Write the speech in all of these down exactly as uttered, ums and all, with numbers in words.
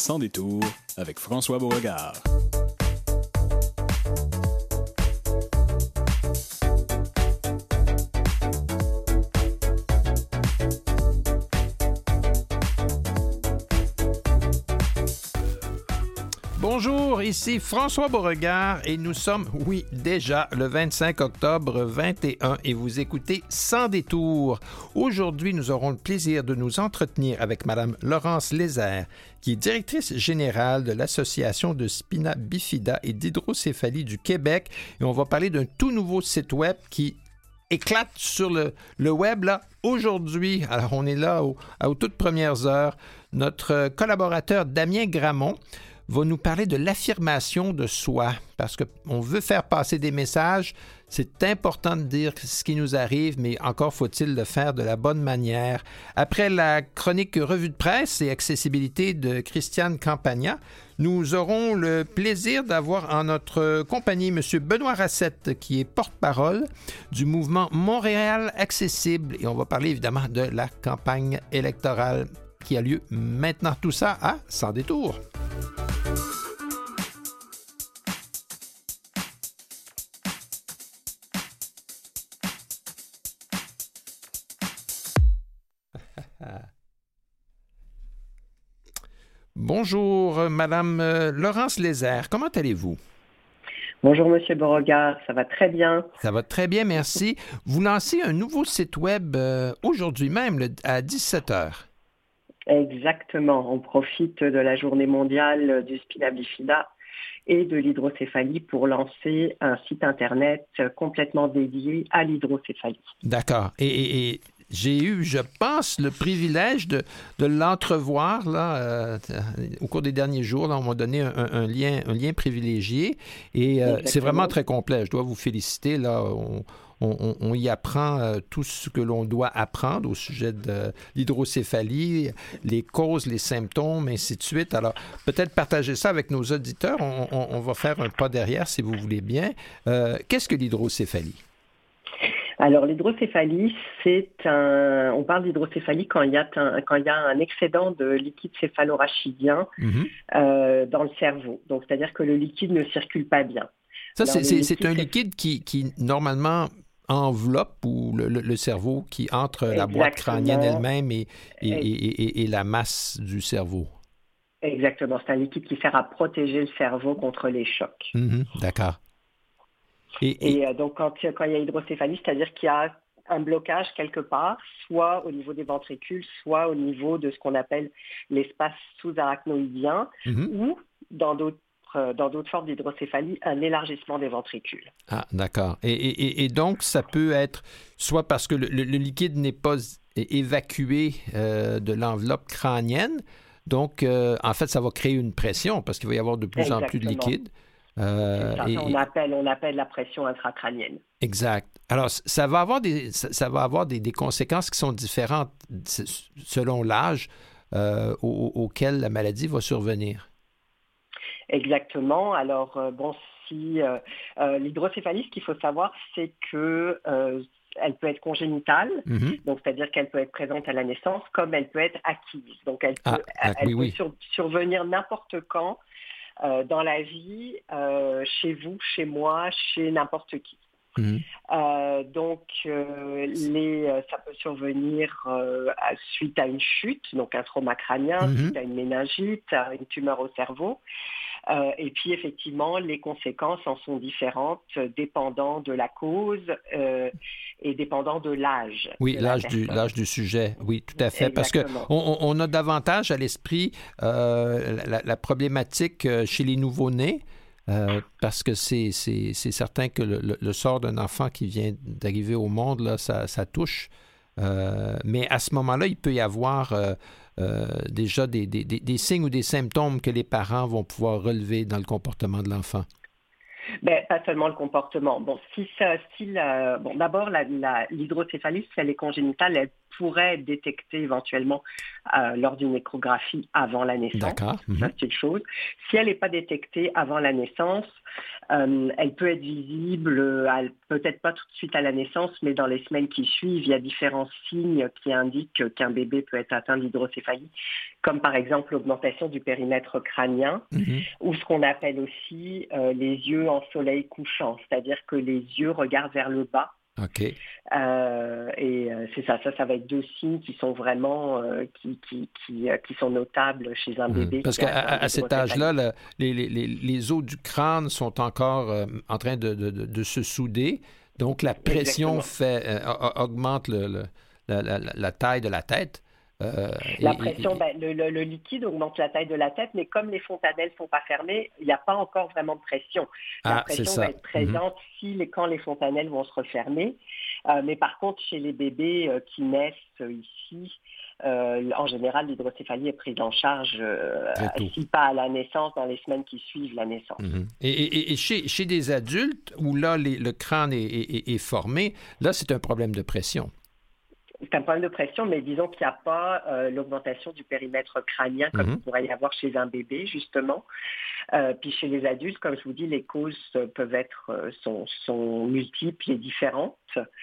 Sans détour avec François Beauregard. Bonjour, ici François Beauregard et nous sommes, oui, déjà le vingt-cinq octobre vingt et un et vous écoutez Sans détour. Aujourd'hui, nous aurons le plaisir de nous entretenir avec Mme Laurence Lézère, qui est directrice générale de l'Association de spina bifida et d'hydrocéphalie du Québec. Et on va parler d'un tout nouveau site web qui éclate sur le, le web là, aujourd'hui. Alors, on est là au, aux toutes premières heures. Notre collaborateur Damien Gramont va nous parler de l'affirmation de soi, parce qu'on veut faire passer des messages. C'est important de dire ce qui nous arrive, mais encore faut-il le faire de la bonne manière. Après la chronique Revue de presse et accessibilité de Christiane Campagna, nous aurons le plaisir d'avoir en notre compagnie M. Benoît Racette, qui est porte-parole du mouvement Montréal accessible. Et on va parler évidemment de la campagne électorale qui a lieu maintenant. Tout ça à Sans détour. Bonjour, Madame Laurence Lézère. Comment allez-vous? Bonjour, Monsieur Beauregard. Ça va très bien. Ça va très bien, merci. Vous lancez un nouveau site web euh, aujourd'hui même, le, à dix-sept heures. Exactement. On profite de la journée mondiale du spina bifida et de l'hydrocéphalie pour lancer un site Internet complètement dédié à l'hydrocéphalie. D'accord. Et, et, et j'ai eu, je pense, le privilège de, de l'entrevoir là, euh, au cours des derniers jours. Là, on m'a donné un, un, lien, un lien privilégié et euh, c'est vraiment très complet. Je dois vous féliciter. Là, on, on, on y apprend euh, tout ce que l'on doit apprendre au sujet de l'hydrocéphalie, les causes, les symptômes, ainsi de suite. Alors, peut-être partager ça avec nos auditeurs. On, on, on va faire un pas derrière, si vous voulez bien. Euh, qu'est-ce que l'hydrocéphalie? Alors, l'hydrocéphalie, c'est un... On parle d'hydrocéphalie quand il y a un, quand il y a un excédent de liquide céphalorachidien mm-hmm. euh, dans le cerveau. Donc, c'est-à-dire que le liquide ne circule pas bien. Ça, Alors, c'est, c'est, c'est un liquide qui, qui normalement enveloppe ou le, le, le cerveau qui entre Exactement. La boîte crânienne elle-même et, et, et, et, et la masse du cerveau. Exactement. C'est un liquide qui sert à protéger le cerveau contre les chocs. Mm-hmm. D'accord. Et, et... et donc, quand, quand il y a hydrocéphalie, c'est-à-dire qu'il y a un blocage quelque part, soit au niveau des ventricules, soit au niveau de ce qu'on appelle l'espace sous-arachnoïdien, mm-hmm. ou dans d'autres, dans d'autres formes d'hydrocéphalie, un élargissement des ventricules. Ah, d'accord. Et, et, et donc, ça peut être soit parce que le, le, le liquide n'est pas évacué euh, de l'enveloppe crânienne, donc, euh, en fait, ça va créer une pression parce qu'il va y avoir de plus Exactement. En plus de liquide. Euh, ça, et, on, appelle, on appelle la pression intracrânienne. Exact. Alors, ça va avoir des, ça, ça va avoir des, des conséquences qui sont différentes selon l'âge euh, au, auquel la maladie va survenir. Exactement. Alors, euh, bon, si euh, euh, l'hydrocéphalie, ce qu'il faut savoir, c'est que euh, elle peut être congénitale, mm-hmm. donc c'est-à-dire qu'elle peut être présente à la naissance, comme elle peut être acquise. Donc, elle peut, ah, elle oui, peut oui. Sur, survenir n'importe quand euh, dans la vie, euh, chez vous, chez moi, chez n'importe qui. Mmh. Euh, donc, euh, les, ça peut survenir euh, à, suite à une chute, donc un trauma crânien, mmh. suite à une méningite, à une tumeur au cerveau. Euh, et puis, effectivement, les conséquences en sont différentes, dépendant de la cause euh, et dépendant de l'âge. Oui, de l'âge du, l'âge du sujet, oui, tout à fait. Exactement. Parce qu'on on a davantage à l'esprit euh, la, la problématique chez les nouveau-nés. Euh, parce que c'est, c'est, c'est certain que le, le, le sort d'un enfant qui vient d'arriver au monde, là, ça, ça touche. Euh, mais à ce moment-là, il peut y avoir euh, euh, déjà des, des, des signes ou des symptômes que les parents vont pouvoir relever dans le comportement de l'enfant. Ben, pas seulement le comportement. Bon, si ça, si la, bon, d'abord, la, la, l'hydrocéphalie, si elle est congénitale, elle pourrait être détectée éventuellement euh, lors d'une échographie avant la naissance. D'accord. Mm-hmm. Ça, c'est une chose. Si elle n'est pas détectée avant la naissance, euh, elle peut être visible, euh, peut-être pas tout de suite à la naissance, mais dans les semaines qui suivent, il y a différents signes qui indiquent qu'un bébé peut être atteint d'hydrocéphalie, comme par exemple l'augmentation du périmètre crânien, mm-hmm. ou ce qu'on appelle aussi euh, les yeux en soleil couchant, c'est-à-dire que les yeux regardent vers le bas. OK. Euh, et euh, c'est ça, ça, ça va être deux signes qui sont vraiment, euh, qui, qui, qui, euh, qui sont notables chez un bébé. Mmh. Parce qu'à à cet âge-là, le, les, les, les os du crâne sont encore euh, en train de, de, de, de se souder, donc la pression fait, euh, augmente le, le, la, la, la taille de la tête. Euh, la pression, et, ben, le, le, le liquide augmente la taille de la tête, mais comme les fontanelles ne sont pas fermées, il n'y a pas encore vraiment de pression. La ah, pression va être présente mm-hmm. si les, quand les fontanelles vont se refermer. Euh, mais par contre, chez les bébés euh, qui naissent euh, ici, euh, en général, l'hydrocéphalie est prise en charge, euh, si pas à la naissance, dans les semaines qui suivent la naissance. Mm-hmm. Et, et, et chez, chez des adultes, où là, les, le crâne est, est, est formé, là, c'est un problème de pression. C'est un problème de pression, mais disons qu'il n'y a pas euh, l'augmentation du périmètre crânien comme mm-hmm. il pourrait y avoir chez un bébé, justement. Euh, puis chez les adultes, comme je vous dis, les causes peuvent être euh, sont, sont multiples et différentes.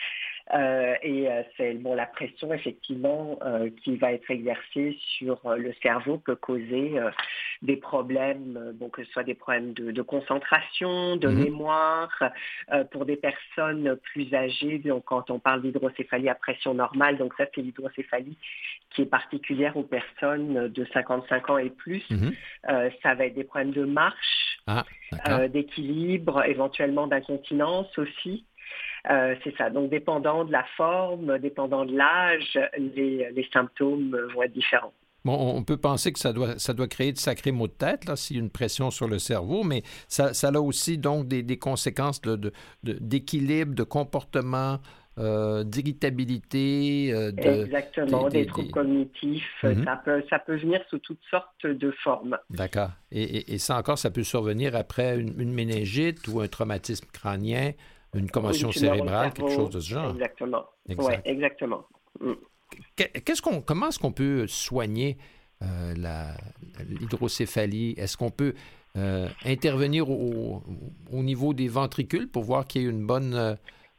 Euh, et euh, c'est bon, la pression, effectivement, euh, qui va être exercée sur euh, le cerveau peut causer euh, des problèmes, euh, bon, que ce soit des problèmes de, de concentration, de mmh. mémoire. Euh, pour des personnes plus âgées, donc quand on parle d'hydrocéphalie à pression normale, donc ça, c'est l'hydrocéphalie qui est particulière aux personnes de cinquante-cinq ans et plus. Mmh. Euh, ça va être des problèmes de marche, ah, euh, d'équilibre, éventuellement d'incontinence aussi. Euh, c'est ça. Donc, dépendant de la forme, dépendant de l'âge, les, les symptômes vont être différents. Bon, on peut penser que ça doit, ça doit créer de sacrés maux de tête, là, s'il y a une pression sur le cerveau, mais ça, ça a aussi donc des, des conséquences de, de, de, d'équilibre, de comportement, euh, d'irritabilité. Euh, de, Exactement, des, des, des troubles des... cognitifs. Mm-hmm. Ça peut, ça peut venir sous toutes sortes de formes. D'accord. Et, et, et ça encore, ça peut survenir après une, une méningite ou un traumatisme crânien, une commotion une cérébrale, quelque chose de ce genre. Exactement. Exact. Ouais, exactement. Mm. Qu'est-ce qu'on, comment est-ce qu'on peut soigner euh, la, l'hydrocéphalie? Est-ce qu'on peut euh, intervenir au, au niveau des ventricules pour voir qu'il y ait une bonne, euh,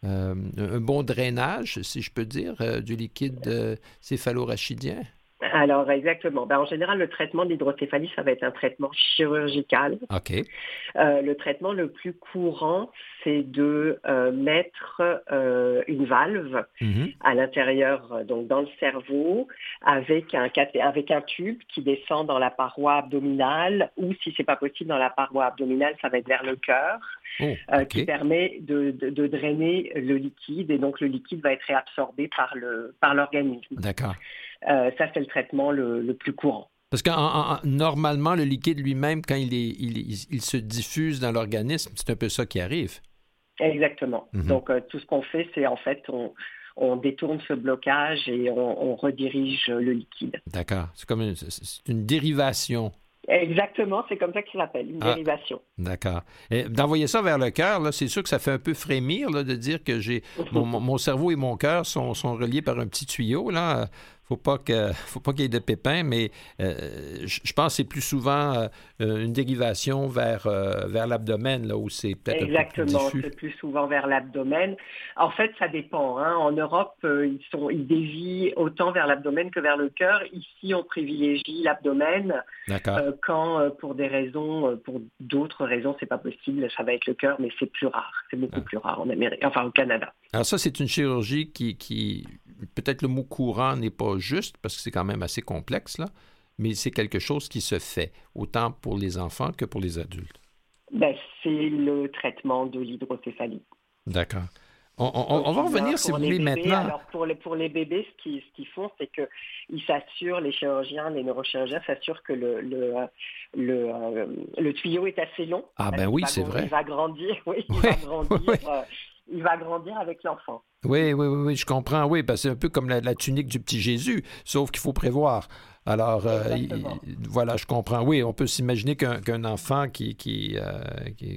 un bon drainage, si je peux dire, euh, du liquide euh, céphalorachidien? Alors, exactement. Ben, en général, le traitement de l'hydrocéphalie, ça va être un traitement chirurgical. OK. Euh, le traitement le plus courant, c'est de euh, mettre euh, une valve mm-hmm. à l'intérieur, donc dans le cerveau, avec un, avec un tube qui descend dans la paroi abdominale, ou si c'est pas possible dans la paroi abdominale, ça va être vers le cœur. Oh, okay. euh, qui permet de, de, de drainer le liquide, et donc le liquide va être réabsorbé par, le, par l'organisme. D'accord. Euh, ça, c'est le traitement le, le plus courant. Parce que en, en, normalement, le liquide lui-même, quand il, est, il, il, il se diffuse dans l'organisme, c'est un peu ça qui arrive. Exactement. Mm-hmm. Donc, euh, tout ce qu'on fait, c'est en fait, on, on détourne ce blocage et on, on redirige le liquide. D'accord. C'est comme une, c'est une dérivation. Exactement, c'est comme ça que ça s'appelle, une ah, dérivation. D'accord. Et d'envoyer ça vers le cœur, là, c'est sûr que ça fait un peu frémir là, de dire que j'ai mon, mon cerveau et mon cœur sont, sont reliés par un petit tuyau. Là. Faut pas que, faut pas qu'il y ait de pépins, mais euh, je pense que c'est plus souvent euh, une dérivation vers, euh, vers l'abdomen, là, où c'est peut-être Exactement, un peu plus diffus. C'est plus souvent vers l'abdomen. En fait, ça dépend. Hein. En Europe, euh, ils, sont, ils dévient autant vers l'abdomen que vers le cœur. Ici, on privilégie l'abdomen. D'accord. Euh, quand, euh, pour des raisons, euh, pour d'autres raisons, c'est pas possible, ça va être le cœur, mais c'est plus rare. C'est beaucoup ah. plus rare en Amérique, enfin au Canada. Alors ça, c'est une chirurgie qui, qui peut-être le mot courant n'est pas juste parce que c'est quand même assez complexe, là, mais c'est quelque chose qui se fait, autant pour les enfants que pour les adultes. Ben, c'est le traitement de l'hydrocéphalie. D'accord. On, on, on va revenir, si vous voulez, bébés, maintenant. Alors, pour les, pour les bébés, ce qu'ils, ce qu'ils font, c'est qu'ils s'assurent, les chirurgiens, les neurochirurgiens s'assurent que le, le, le, euh, le tuyau est assez long. Ah ben oui, c'est vrai. Il va grandir, oui, il oui, va grandir. Oui. Euh, il va grandir avec l'enfant. Oui, oui, oui, oui, je comprends, oui, parce que c'est un peu comme la, la tunique du petit Jésus, sauf qu'il faut prévoir. Alors, euh, il, voilà, je comprends. Oui, on peut s'imaginer qu'un, qu'un enfant qui, qui, euh, qui,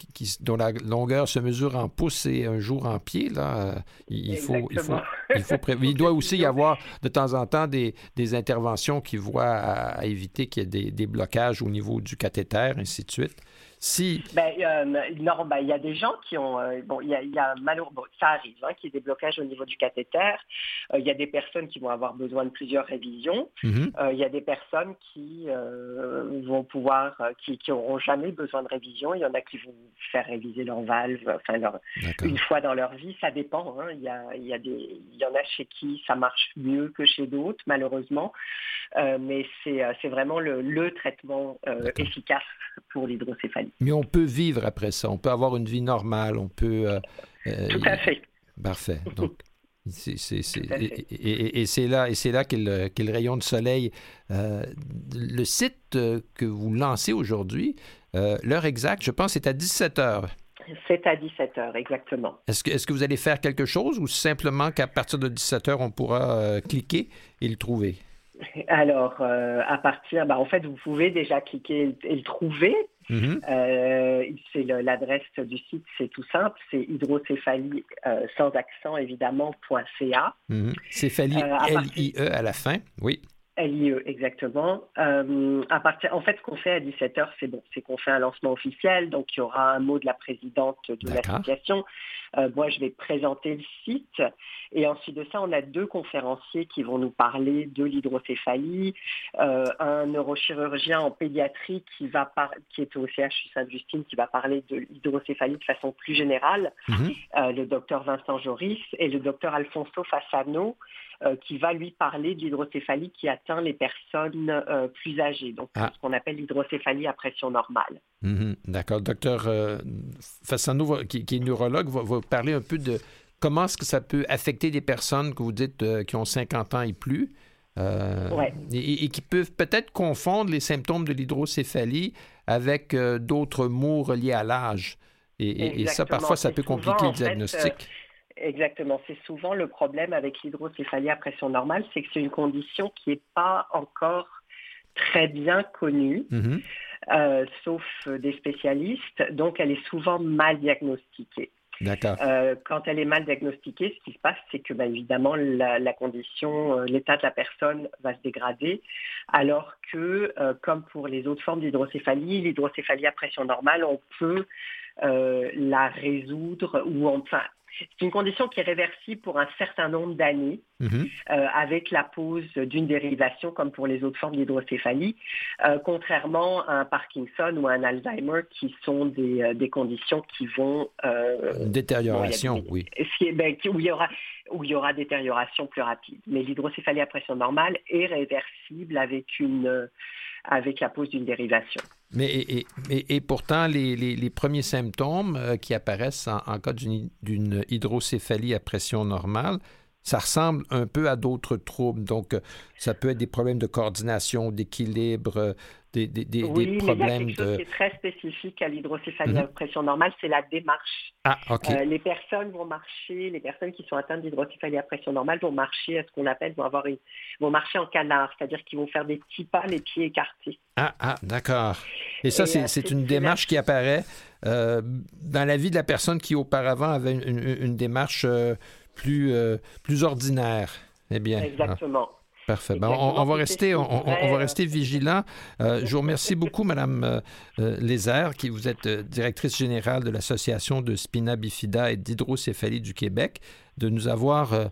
qui, dont la longueur se mesure en pouces et un jour en pieds, là, il, faut, il, faut, il, faut pré... il doit aussi y avoir de temps en temps des, des interventions qui voient à, à éviter qu'il y ait des, des blocages au niveau du cathéter, ainsi de suite. Si... Ben, euh, non, ben, il y a des gens qui ont... Euh, bon, il y a, il y a malheureusement, ça arrive, hein, qu'il y ait des blocages au niveau du cathéter. Euh, il y a des personnes qui vont avoir besoin de plusieurs révisions. Mm-hmm. Euh, il y a des personnes qui euh, vont pouvoir... qui n'auront jamais besoin de révision. Il y en a qui vont faire réviser leur valve enfin, leur, une fois dans leur vie. Ça dépend. Hein. Il, y a, il, y a des, il y en a chez qui ça marche mieux que chez d'autres, malheureusement. Euh, mais c'est, c'est vraiment le, le traitement euh, efficace pour l'hydrocéphalie. Mais on peut vivre après ça, on peut avoir une vie normale, on peut... Euh, euh, Tout à fait. Parfait. Donc, c'est, c'est, c'est, et, et, et c'est là, et c'est là qu'est le, qu'est le rayon de soleil. Euh, le site que vous lancez aujourd'hui, euh, l'heure exacte, je pense, c'est à dix-sept heures. C'est à dix-sept heures, exactement. Est-ce que, est-ce que vous allez faire quelque chose ou simplement qu'à partir de dix-sept heures, on pourra euh, cliquer et le trouver? Alors, euh, à partir, bah, en fait, vous pouvez déjà cliquer et le trouver. Mm-hmm. Euh, c'est le, l'adresse du site, c'est tout simple, c'est hydrocéphalie euh, sans accent évidemment .ca. Mm-hmm. Céphalie euh, L I E à la fin, oui. L I E, exactement. Euh, à partir, en fait, ce qu'on fait à dix-sept heures, c'est bon, c'est qu'on fait un lancement officiel, donc il y aura un mot de la présidente de D'accord. l'association. Euh, moi, je vais présenter le site, et ensuite de ça, on a deux conférenciers qui vont nous parler de l'hydrocéphalie, euh, un neurochirurgien en pédiatrie qui va par... qui est au C H U Sainte-Justine, qui va parler de l'hydrocéphalie de façon plus générale, mm-hmm. euh, le docteur Vincent Joris, et le docteur Alfonso Fassano, Euh, qui va lui parler de l'hydrocéphalie qui atteint les personnes euh, plus âgées, donc ah. ce qu'on appelle l'hydrocéphalie à pression normale. Mm-hmm. D'accord. Docteur euh, Fassano, qui, qui est neurologue, va, va parler un peu de comment est-ce que ça peut affecter des personnes que vous dites euh, qui ont cinquante ans et plus, euh, ouais. et, et qui peuvent peut-être confondre les symptômes de l'hydrocéphalie avec euh, d'autres maux reliés à l'âge. Et, et, et ça, parfois, ça peut compliquer souvent, le diagnostic. En fait, euh, Exactement. C'est souvent le problème avec l'hydrocéphalie à pression normale, c'est que c'est une condition qui n'est pas encore très bien connue, mm-hmm. euh, sauf des spécialistes. Donc, elle est souvent mal diagnostiquée. D'accord. Euh, quand elle est mal diagnostiquée, ce qui se passe, c'est que, bah, évidemment, la, la condition, euh, l'état de la personne va se dégrader, alors que, euh, comme pour les autres formes d'hydrocéphalie, l'hydrocéphalie à pression normale, on peut euh, la résoudre ou enfin. C'est une condition qui est réversible pour un certain nombre d'années, mm-hmm. euh, avec la pose d'une dérivation, comme pour les autres formes d'hydrocéphalie, euh, contrairement à un Parkinson ou à un Alzheimer, qui sont des, euh, des conditions qui vont... Euh, une détérioration, bon, oui. Qui, ben, où, il y aura, où il y aura détérioration plus rapide. Mais l'hydrocéphalie à pression normale est réversible avec, une, avec la pose d'une dérivation. Mais et, et, et pourtant, les, les, les premiers symptômes euh, qui apparaissent en, en cas d'une, d'une hydrocéphalie à pression normale, ça ressemble un peu à d'autres troubles. Donc, ça peut être des problèmes de coordination, d'équilibre, des, des, des, oui, des problèmes de... Oui, mais il y a quelque chose de... qui est très spécifique à l'hydrocéphalie mm-hmm. à pression normale, c'est la démarche. Ah, OK. Euh, les personnes vont marcher, les personnes qui sont atteintes d'hydrocéphalie à pression normale vont marcher à ce qu'on appelle, vont, avoir une, vont marcher en canard, c'est-à-dire qu'ils vont faire des petits pas, les pieds écartés. Ah, ah d'accord. Et ça, Et c'est, euh, c'est, c'est une démarche la... qui apparaît euh, dans la vie de la personne qui auparavant avait une, une, une démarche euh, plus, euh, plus ordinaire. Eh bien. Exactement. Ah. Parfait. Ben, on, on, va rester, on, on, on va rester vigilant. Euh, je vous remercie beaucoup, Mme euh, Lézère, qui vous êtes directrice générale de l'Association de spina bifida et d'hydrocéphalie du Québec, de nous avoir euh,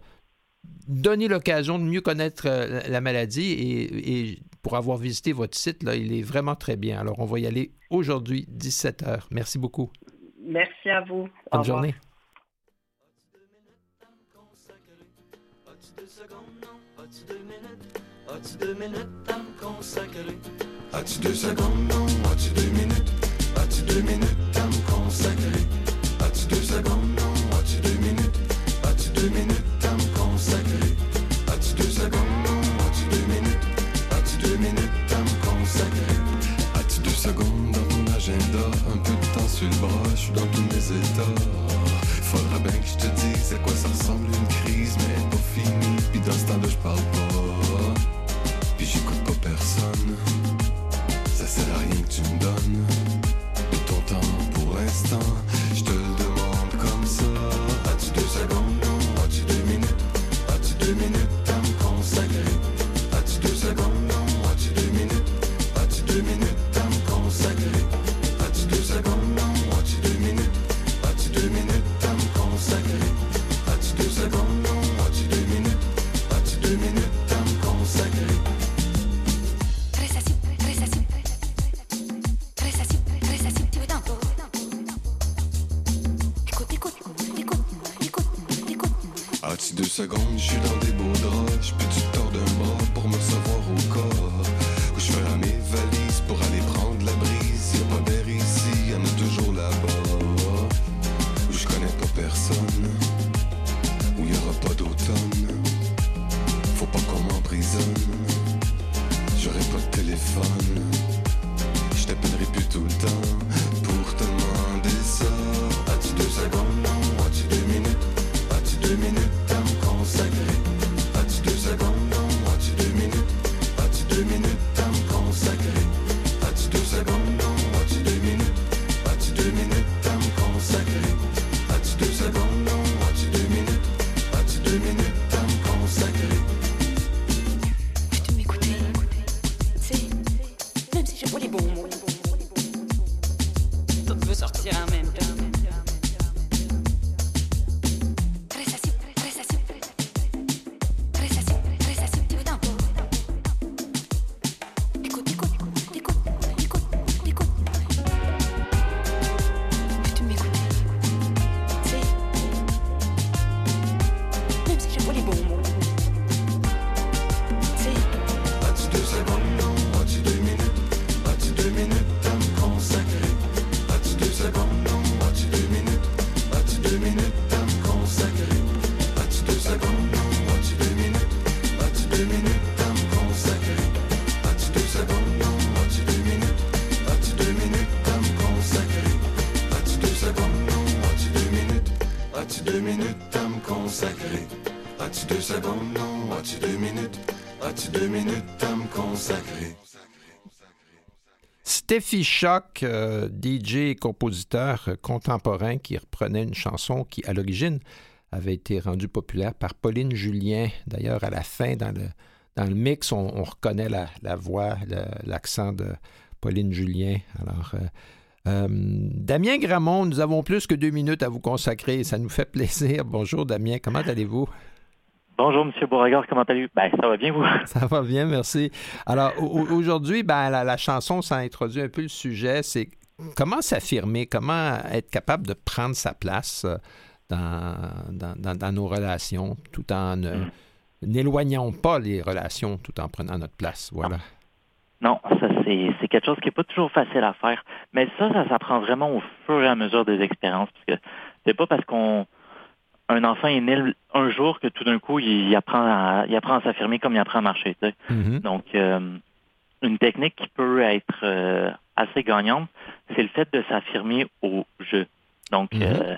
donné l'occasion de mieux connaître euh, la maladie et, et pour avoir visité votre site, là, il est vraiment très bien. Alors, on va y aller aujourd'hui, dix-sept heures. Merci beaucoup. Merci à vous. Bonne journée. As-tu deux minutes à me consacrer? As-tu deux secondes, non? As-tu deux minutes? As-tu deux minutes à me consacrer? As-tu deux secondes, non? As-tu deux minutes? As-tu deux minutes à me consacrer? As-tu deux secondes, non? As-tu deux minutes? As-tu deux minutes à me consacrer? As-tu deux secondes dans ton agenda? Un peu de temps sur le bras, je suis dans tous mes états. Faudra bien que je te dise à quoi ça ressemble une crise, mais elle est pas finie, puis dans ce temps-là je parle pas. Puis j'écoute pas personne, ça sert à rien que tu me donnes de ton temps pour l'instant. deux minutes à me consacrer? As-tu deux secondes? Non. As-tu deux minutes? As-tu deux minutes à me consacrer? As-tu deux secondes? Non. As-tu deux minutes? As-tu deux minutes à me consacrer? Resta así, resta así. Resta así, resta así, tu veux tanto. Écoute, écoute, écoute, écoute, écoute. As-tu deux secondes? Je suis dans des beaux draps. Je peux-tu te tordre un bras pour me recevoir au corps? Où je ferai mes valises pour aller prendre la brise. Y'a pas d'air ici, y'en a toujours là-bas. Où je connais pas personne. Où y'aura pas d'automne. Faut pas qu'on m'emprisonne. J'aurai pas de téléphone. Je t'appellerai plus tout le temps pour te demander ça. As-tu deux secondes? Non. As-tu deux minutes? As-tu deux minutes à me consacrer? As-tu deux secondes? Non. As-tu deux minutes? As-tu deux minutes à me consacrer? As-tu deux secondes? Non. As-tu deux minutes? As-tu deux minutes à me consacrer? As-tu deux secondes? Non. As-tu deux minutes? As-tu deux minutes à me consacrer? Peux-tu m'écouter? C'est, même si j'ai pas les bons mots, tout peut sortir en même temps. Resta así, resta así. Resta así, resta así, tu veux tanto. Écoute, écoute, écoute, écoute, écoute. Peux-tu m'écouter? C'est, même si j'ai pas les bons mots, c'est. As-tu deux secondes? Non. As-tu deux minutes? As-tu deux minutes à me consacrer? As-tu deux secondes? Non. As-tu deux minutes? As-tu deux minutes à me consacrer? As-tu deux secondes? Non. As-tu deux minutes? As-tu deux minutes à me consacrer? As-tu deux secondes? Non. As-tu deux minutes? As-tu deux minutes à me consacrer? As-tu deux secondes? Non. As-tu deux minutes? As-tu deux minutes à me consacrer? As-tu deux secondes? Non. As-tu deux minutes? As-tu deux minutes à me consacrer? Steffi Choc, euh, D J et compositeur euh, contemporain qui reprenait une chanson qui, à l'origine, avait été rendue populaire par Pauline Julien. D'ailleurs, à la fin, dans le, dans le mix, on, on reconnaît la, la voix, le- l'accent de Pauline Julien. Alors, euh, euh, Damien Gramont, nous avons plus que deux minutes à vous consacrer. Ça nous fait plaisir. Bonjour, Damien. Comment allez-vous? Bonjour, M. Beauregard, comment allez-vous? Ben, ça va bien, vous? Ça va bien, merci. Alors, au- aujourd'hui, ben, la, la chanson, ça introduit un peu le sujet. C'est comment s'affirmer, comment être capable de prendre sa place euh, dans, dans, dans- dans nos relations, tout en ne- Mm. n'éloignant pas les relations, tout en prenant notre place. Voilà. Non, ça, c'est, c'est quelque chose qui n'est pas toujours facile à faire. Mais ça, ça s'apprend vraiment au fur et à mesure des expériences. Parce que c'est pas parce qu'on un enfant est né un jour que tout d'un coup, il, il apprend à, il apprend à s'affirmer comme il apprend à marcher. Tu sais. Mhm. Donc, euh, une technique qui peut être euh, assez gagnante, c'est le fait de s'affirmer au jeu. Donc, Mhm. euh,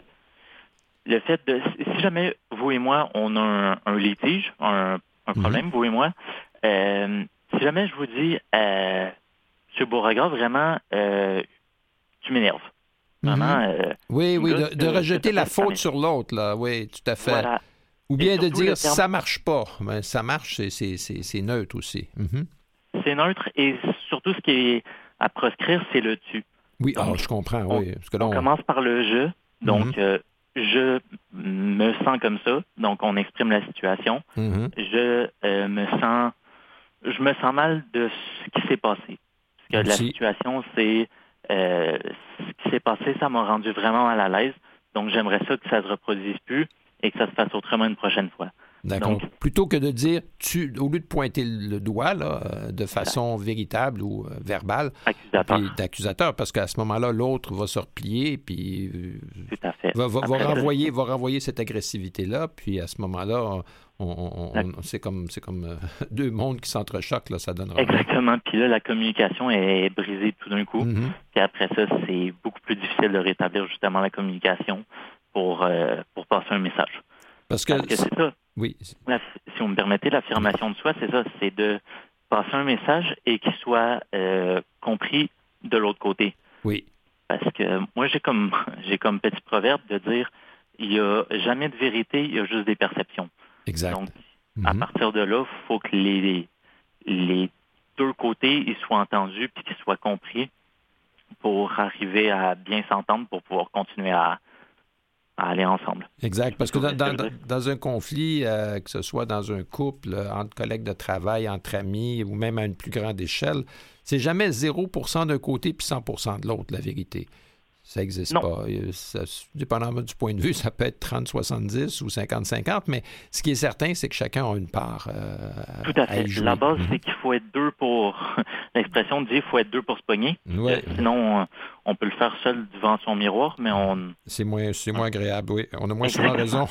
le fait de... Si jamais vous et moi, on a un, un litige, un, un problème, vous et moi, euh, si jamais je vous dis, euh, M. Beauregard, vraiment, euh, tu m'énerves. Vraiment, Mhm. euh, Oui, oui, gars, de, de que- rejeter que la ça fait faute sur l'autre, là. Oui, tout à fait. voilà. Ou bien Et de surtout, dire le terme- ça marche pas. Ben, ça marche, c'est, c'est, c'est, c'est neutre aussi. Mhm. C'est neutre et surtout, ce qui est à proscrire, c'est le tu. Oui, Donc, ah, je comprends, on- oui. Parce que là, On on- commence par le je. Donc, Mhm. euh, je me sens comme ça. Donc, on exprime la situation. Mhm. Je euh, me sens, je me sens mal de ce qui s'est passé. Parce que la Aussi. situation, c'est euh, ce qui s'est passé, ça m'a rendu vraiment mal à l'aise. Donc, j'aimerais ça que ça se reproduise plus et que ça se fasse autrement une prochaine fois. D'accord. Donc- Plutôt que de dire, tu, au lieu de pointer le doigt là, euh, de façon véritable ou euh, verbale, Accusateur. puis d'accusateur, parce qu'à ce moment-là, l'autre va se replier, puis euh, Tout à fait. va, va- va Après ça, renvoyer, va renvoyer cette agressivité-là, puis à ce moment-là, on, on- on- D'accord. c'est comme, c'est comme euh, deux mondes qui s'entrechoquent, là, ça donnera. Exactement. Puis là, la communication est brisée tout d'un coup. Mhm. Puis après ça, c'est beaucoup plus difficile de rétablir justement la communication pour, euh, pour passer un message. Parce que, Parce que c'est ça. oui, La- si vous me permettez, l'affirmation de soi, c'est ça, c'est de passer un message et qu'il soit euh, compris de l'autre côté. oui, Parce que moi, j'ai comme j'ai comme petit proverbe de dire il n'y a jamais de vérité, il y a juste des perceptions. exact. Donc, Mhm. à partir de là, il faut que les, les deux côtés, ils soient entendus puis qu'ils soient compris pour arriver à bien s'entendre pour pouvoir continuer à, à aller ensemble. Exact, parce que dans, dans, dans un conflit, euh, que ce soit dans un couple, entre collègues de travail, entre amis, ou même à une plus grande échelle, c'est jamais zéro pour cent d'un côté puis cent pour cent de l'autre, la vérité. Ça n'existe pas. Ça, dépendamment du point de vue, ça peut être trente soixante-dix ou cinquante cinquante, mais ce qui est certain, c'est que chacun a une part euh, Tout à fait. À la base, mm-hmm. c'est qu'il faut être deux pour... L'expression dit qu'il faut être deux pour se pogner. Ouais. Euh, sinon, on, on peut le faire seul devant son miroir, mais on... C'est moins, c'est moins agréable, oui. On a moins souvent raison.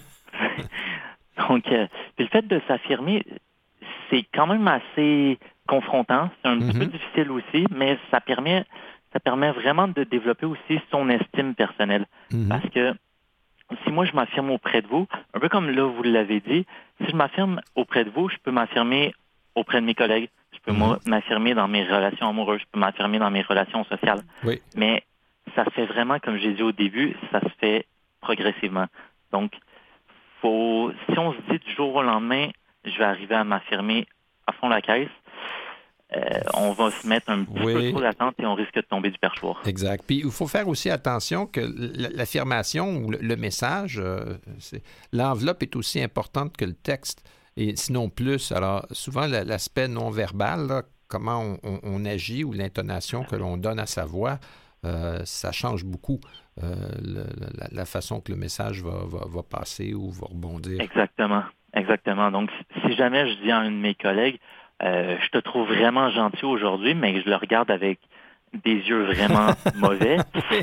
Donc, euh, puis le fait de s'affirmer, c'est quand même assez confrontant. C'est un mm-hmm. petit peu difficile aussi, mais ça permet... ça permet vraiment de développer aussi son estime personnelle. Mm-hmm. Parce que si moi, je m'affirme auprès de vous, un peu comme là, vous l'avez dit, si je m'affirme auprès de vous, je peux m'affirmer auprès de mes collègues, je peux mm-hmm. m'affirmer dans mes relations amoureuses, je peux m'affirmer dans mes relations sociales. Oui. Mais ça se fait vraiment, comme j'ai dit au début, ça se fait progressivement. Donc, faut, si on se dit du jour au lendemain, je vais arriver à m'affirmer à fond la caisse, Euh, on va se mettre un petit oui. peu trop d'attente et on risque de tomber du perchoir. Exact. Puis il faut faire aussi attention que l'affirmation ou le message, euh, c'est, l'enveloppe est aussi importante que le texte, et sinon plus. Alors souvent l'aspect non-verbal, là, comment on, on, on agit ou l'intonation que l'on donne à sa voix, euh, ça change beaucoup euh, le, la, la façon que le message va, va, va passer ou va rebondir. Exactement. Exactement. Donc si jamais je dis à un de mes collègues, Euh, je te trouve vraiment gentil aujourd'hui, mais je le regarde avec des yeux vraiment mauvais.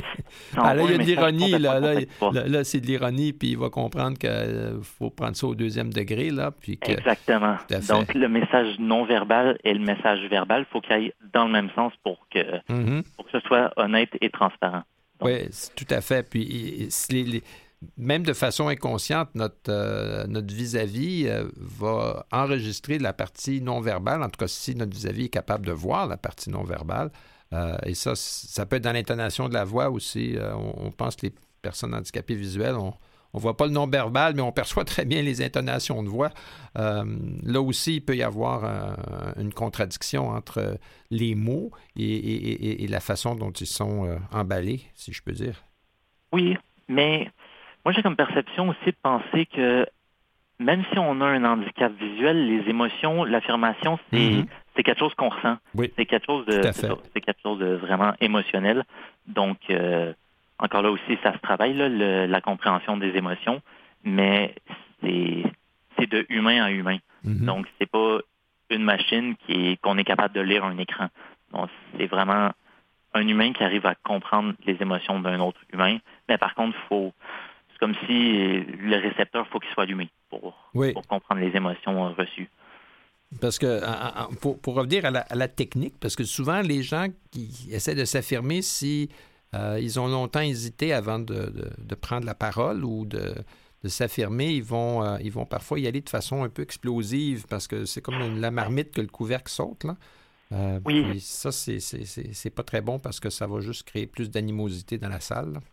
Ah, là, il y a de l'ironie. Là, là, là, là, c'est de l'ironie, puis il va comprendre qu'il euh, faut prendre ça au deuxième degré. Là, puis que... Exactement. Donc, le message non-verbal et le message verbal, il faut qu'il aille dans le même sens pour que, mm-hmm. pour que ce soit honnête et transparent. Oui, tout à fait. Puis, les, les... même de façon inconsciente, notre, euh, notre vis-à-vis euh, va enregistrer la partie non-verbale, en tout cas si notre vis-à-vis est capable de voir la partie non-verbale. Euh, et ça, ça peut être dans l'intonation de la voix aussi. Euh, on, on pense que les personnes handicapées visuelles, on ne voit pas le non-verbal, mais on perçoit très bien les intonations de voix. Euh, là aussi, il peut y avoir euh, une contradiction entre les mots et, et, et, et la façon dont ils sont euh, emballés, si je peux dire. Oui, mais... moi, j'ai comme perception aussi de penser que même si on a un handicap visuel, les émotions, l'affirmation, c'est, mm-hmm. c'est quelque chose qu'on ressent. Oui. C'est quelque chose de, c'est, c'est quelque chose de vraiment émotionnel. Donc, euh, encore là aussi, ça se travaille, là, le, la compréhension des émotions, mais c'est, c'est de humain à humain. Mm-hmm. Donc, c'est pas une machine qui est, qu'on est capable de lire un écran. Donc, c'est vraiment un humain qui arrive à comprendre les émotions d'un autre humain. Mais par contre, il faut... comme si le récepteur, il faut qu'il soit allumé pour, oui. pour comprendre les émotions reçues. Parce que, pour, pour revenir à la, à la technique, parce que souvent, les gens qui essaient de s'affirmer, si euh, ils ont longtemps hésité avant de, de, de prendre la parole ou de, de s'affirmer, ils vont, euh, ils vont parfois y aller de façon un peu explosive, parce que c'est comme une, la marmite que le couvercle saute, là. Euh, oui. Puis ça, c'est, c'est, c'est, c'est pas très bon parce que ça va juste créer plus d'animosité dans la salle, là.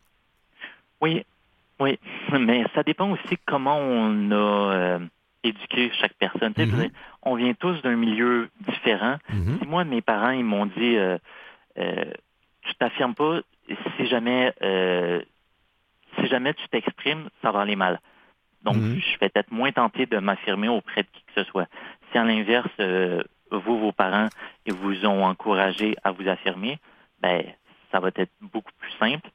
Oui. Oui, mais ça dépend aussi comment on a euh, éduqué chaque personne. Mm-hmm. Tu sais, on vient tous d'un milieu différent. Mm-hmm. Si moi, mes parents, ils m'ont dit euh, euh, tu t'affirmes pas, si jamais euh, si jamais tu t'exprimes, ça va aller mal. Donc, mm-hmm. je vais peut-être moins tenté de m'affirmer auprès de qui que ce soit. Si à l'inverse, euh, vous, vos parents, ils vous ont encouragé à vous affirmer, ben ça va être beaucoup plus simple.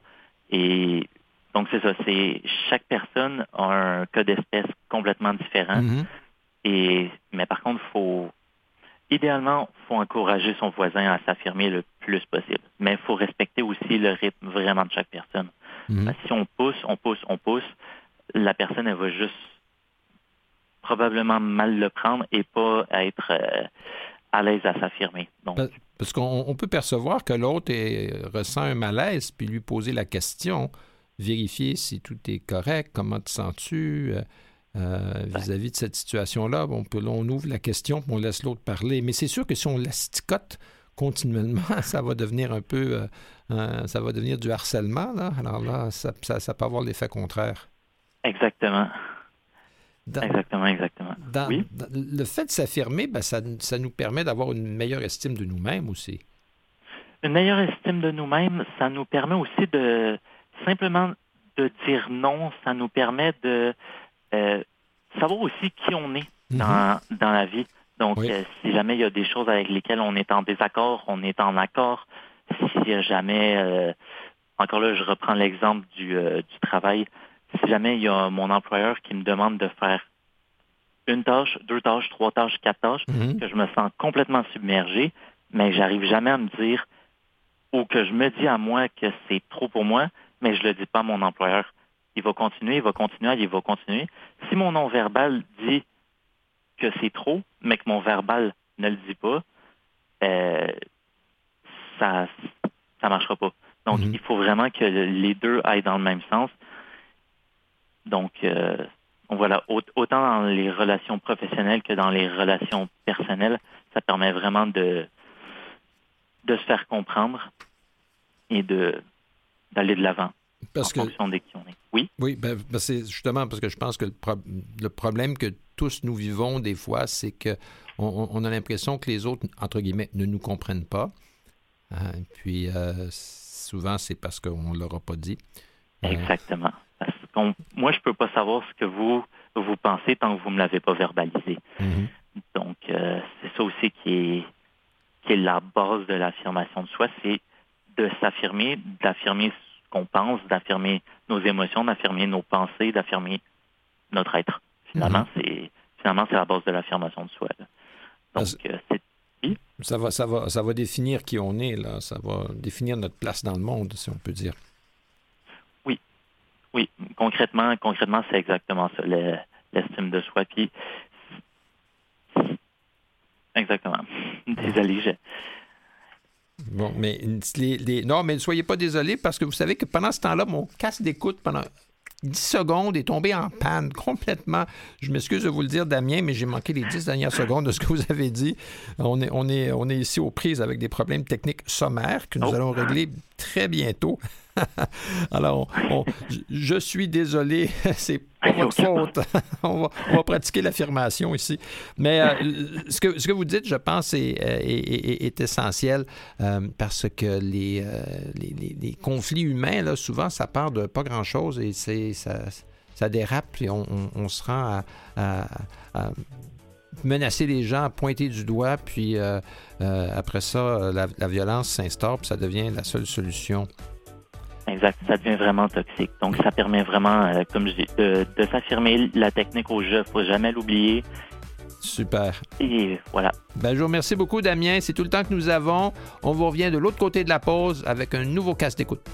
Et donc, c'est ça. C'est chaque personne a un cas d'espèce complètement différent. Mm-hmm. Et, mais par contre, faut idéalement, il faut encourager son voisin à s'affirmer le plus possible. Mais il faut respecter aussi le rythme vraiment de chaque personne. Mm-hmm. Si on pousse, on pousse, on pousse, la personne, elle va juste probablement mal le prendre et pas être euh, à l'aise à s'affirmer. Donc, parce qu'on on peut percevoir que l'autre est, ressent un malaise, puis lui poser la question... vérifier si tout est correct, comment te sens-tu euh, euh, vis-à-vis de cette situation-là. Bon, puis là, on ouvre la question, puis on laisse l'autre parler. Mais c'est sûr que si on l'asticote continuellement, ça va devenir un peu, euh, euh, ça va devenir du harcèlement, là. Alors là, ça, ça, ça peut avoir l'effet contraire. Exactement. Dans, exactement, exactement. Dans, oui? dans, le fait de s'affirmer, ben, ça, ça nous permet d'avoir une meilleure estime de nous-mêmes aussi. Une meilleure estime de nous-mêmes, ça nous permet aussi de simplement de dire non. Ça nous permet de euh, savoir aussi qui on est mm-hmm. dans, dans la vie. Donc, oui. euh, si jamais il y a des choses avec lesquelles on est en désaccord, on est en accord. Si jamais, euh, encore là, je reprends l'exemple du, euh, du travail. Si jamais il y a mon employeur qui me demande de faire une tâche, deux tâches, trois tâches, quatre tâches, mm-hmm. que je me sens complètement submergé, mais j'arrive jamais à me dire, ou que je me dis à moi que c'est trop pour moi, mais je le dis pas à mon employeur. Il va continuer, il va continuer, il va continuer. Si mon non-verbal dit que c'est trop, mais que mon verbal ne le dit pas, euh, ça ça marchera pas. Donc, mm-hmm. il faut vraiment que les deux aillent dans le même sens. Donc, euh, voilà, autant dans les relations professionnelles que dans les relations personnelles, ça permet vraiment de, de se faire comprendre et de, d'aller de l'avant parce en que, fonction de qui on est. Oui? Oui, ben, ben c'est justement parce que je pense que le, pro- le problème que tous nous vivons des fois, c'est qu'on on a l'impression que les autres, entre guillemets, ne nous comprennent pas. Hein, puis, euh, souvent, c'est parce qu'on ne leur a pas dit. Euh, Exactement. Parce qu'on, moi, je ne peux pas savoir ce que vous, vous pensez tant que vous ne me l'avez pas verbalisé. Mm-hmm. Donc, euh, c'est ça aussi qui est, qui est la base de l'affirmation de soi, c'est de s'affirmer, d'affirmer ce qu'on pense, d'affirmer nos émotions, d'affirmer nos pensées, d'affirmer notre être. Finalement, mm-hmm. c'est, finalement, c'est la base de l'affirmation de soi. Là. Donc, Parce... euh, c'est oui? Ça va, ça, va, ça va définir qui on est, là. Ça va définir notre place dans le monde, si on peut dire. Oui. Oui. Concrètement, concrètement c'est exactement ça, le, l'estime de soi. Puis, exactement. Désolé, je... Bon, mais les, les... non, mais ne soyez pas désolés parce que vous savez que pendant ce temps-là, mon casque d'écoute, pendant dix secondes, est tombé en panne complètement. Je m'excuse de vous le dire, Damien, mais j'ai manqué les dix dernières secondes de ce que vous avez dit. On est, on est, on est ici aux prises avec des problèmes techniques sommaires que nous oh. allons régler très bientôt. Alors, on, on, je suis désolé, c'est pas votre faute. on, va, on va pratiquer l'affirmation ici. Mais euh, ce, que, ce que vous dites, je pense, est, est, est, est essentiel euh, parce que les, euh, les, les, les conflits humains, là, souvent, ça part de pas grand-chose et c'est, ça, ça dérape puis on, on, on se rend à, à, à menacer les gens, à pointer du doigt, puis euh, euh, après ça, la, la violence s'instaure puis ça devient la seule solution. Exact, ça devient vraiment toxique. Donc, ça permet vraiment, euh, comme je dis, de, de s'affirmer. La technique au jeu, il ne faut jamais l'oublier. Super. Et voilà. Ben, je vous remercie beaucoup, Damien. C'est tout le temps que nous avons. On vous revient de l'autre côté de la pause avec un nouveau casque d'écoute.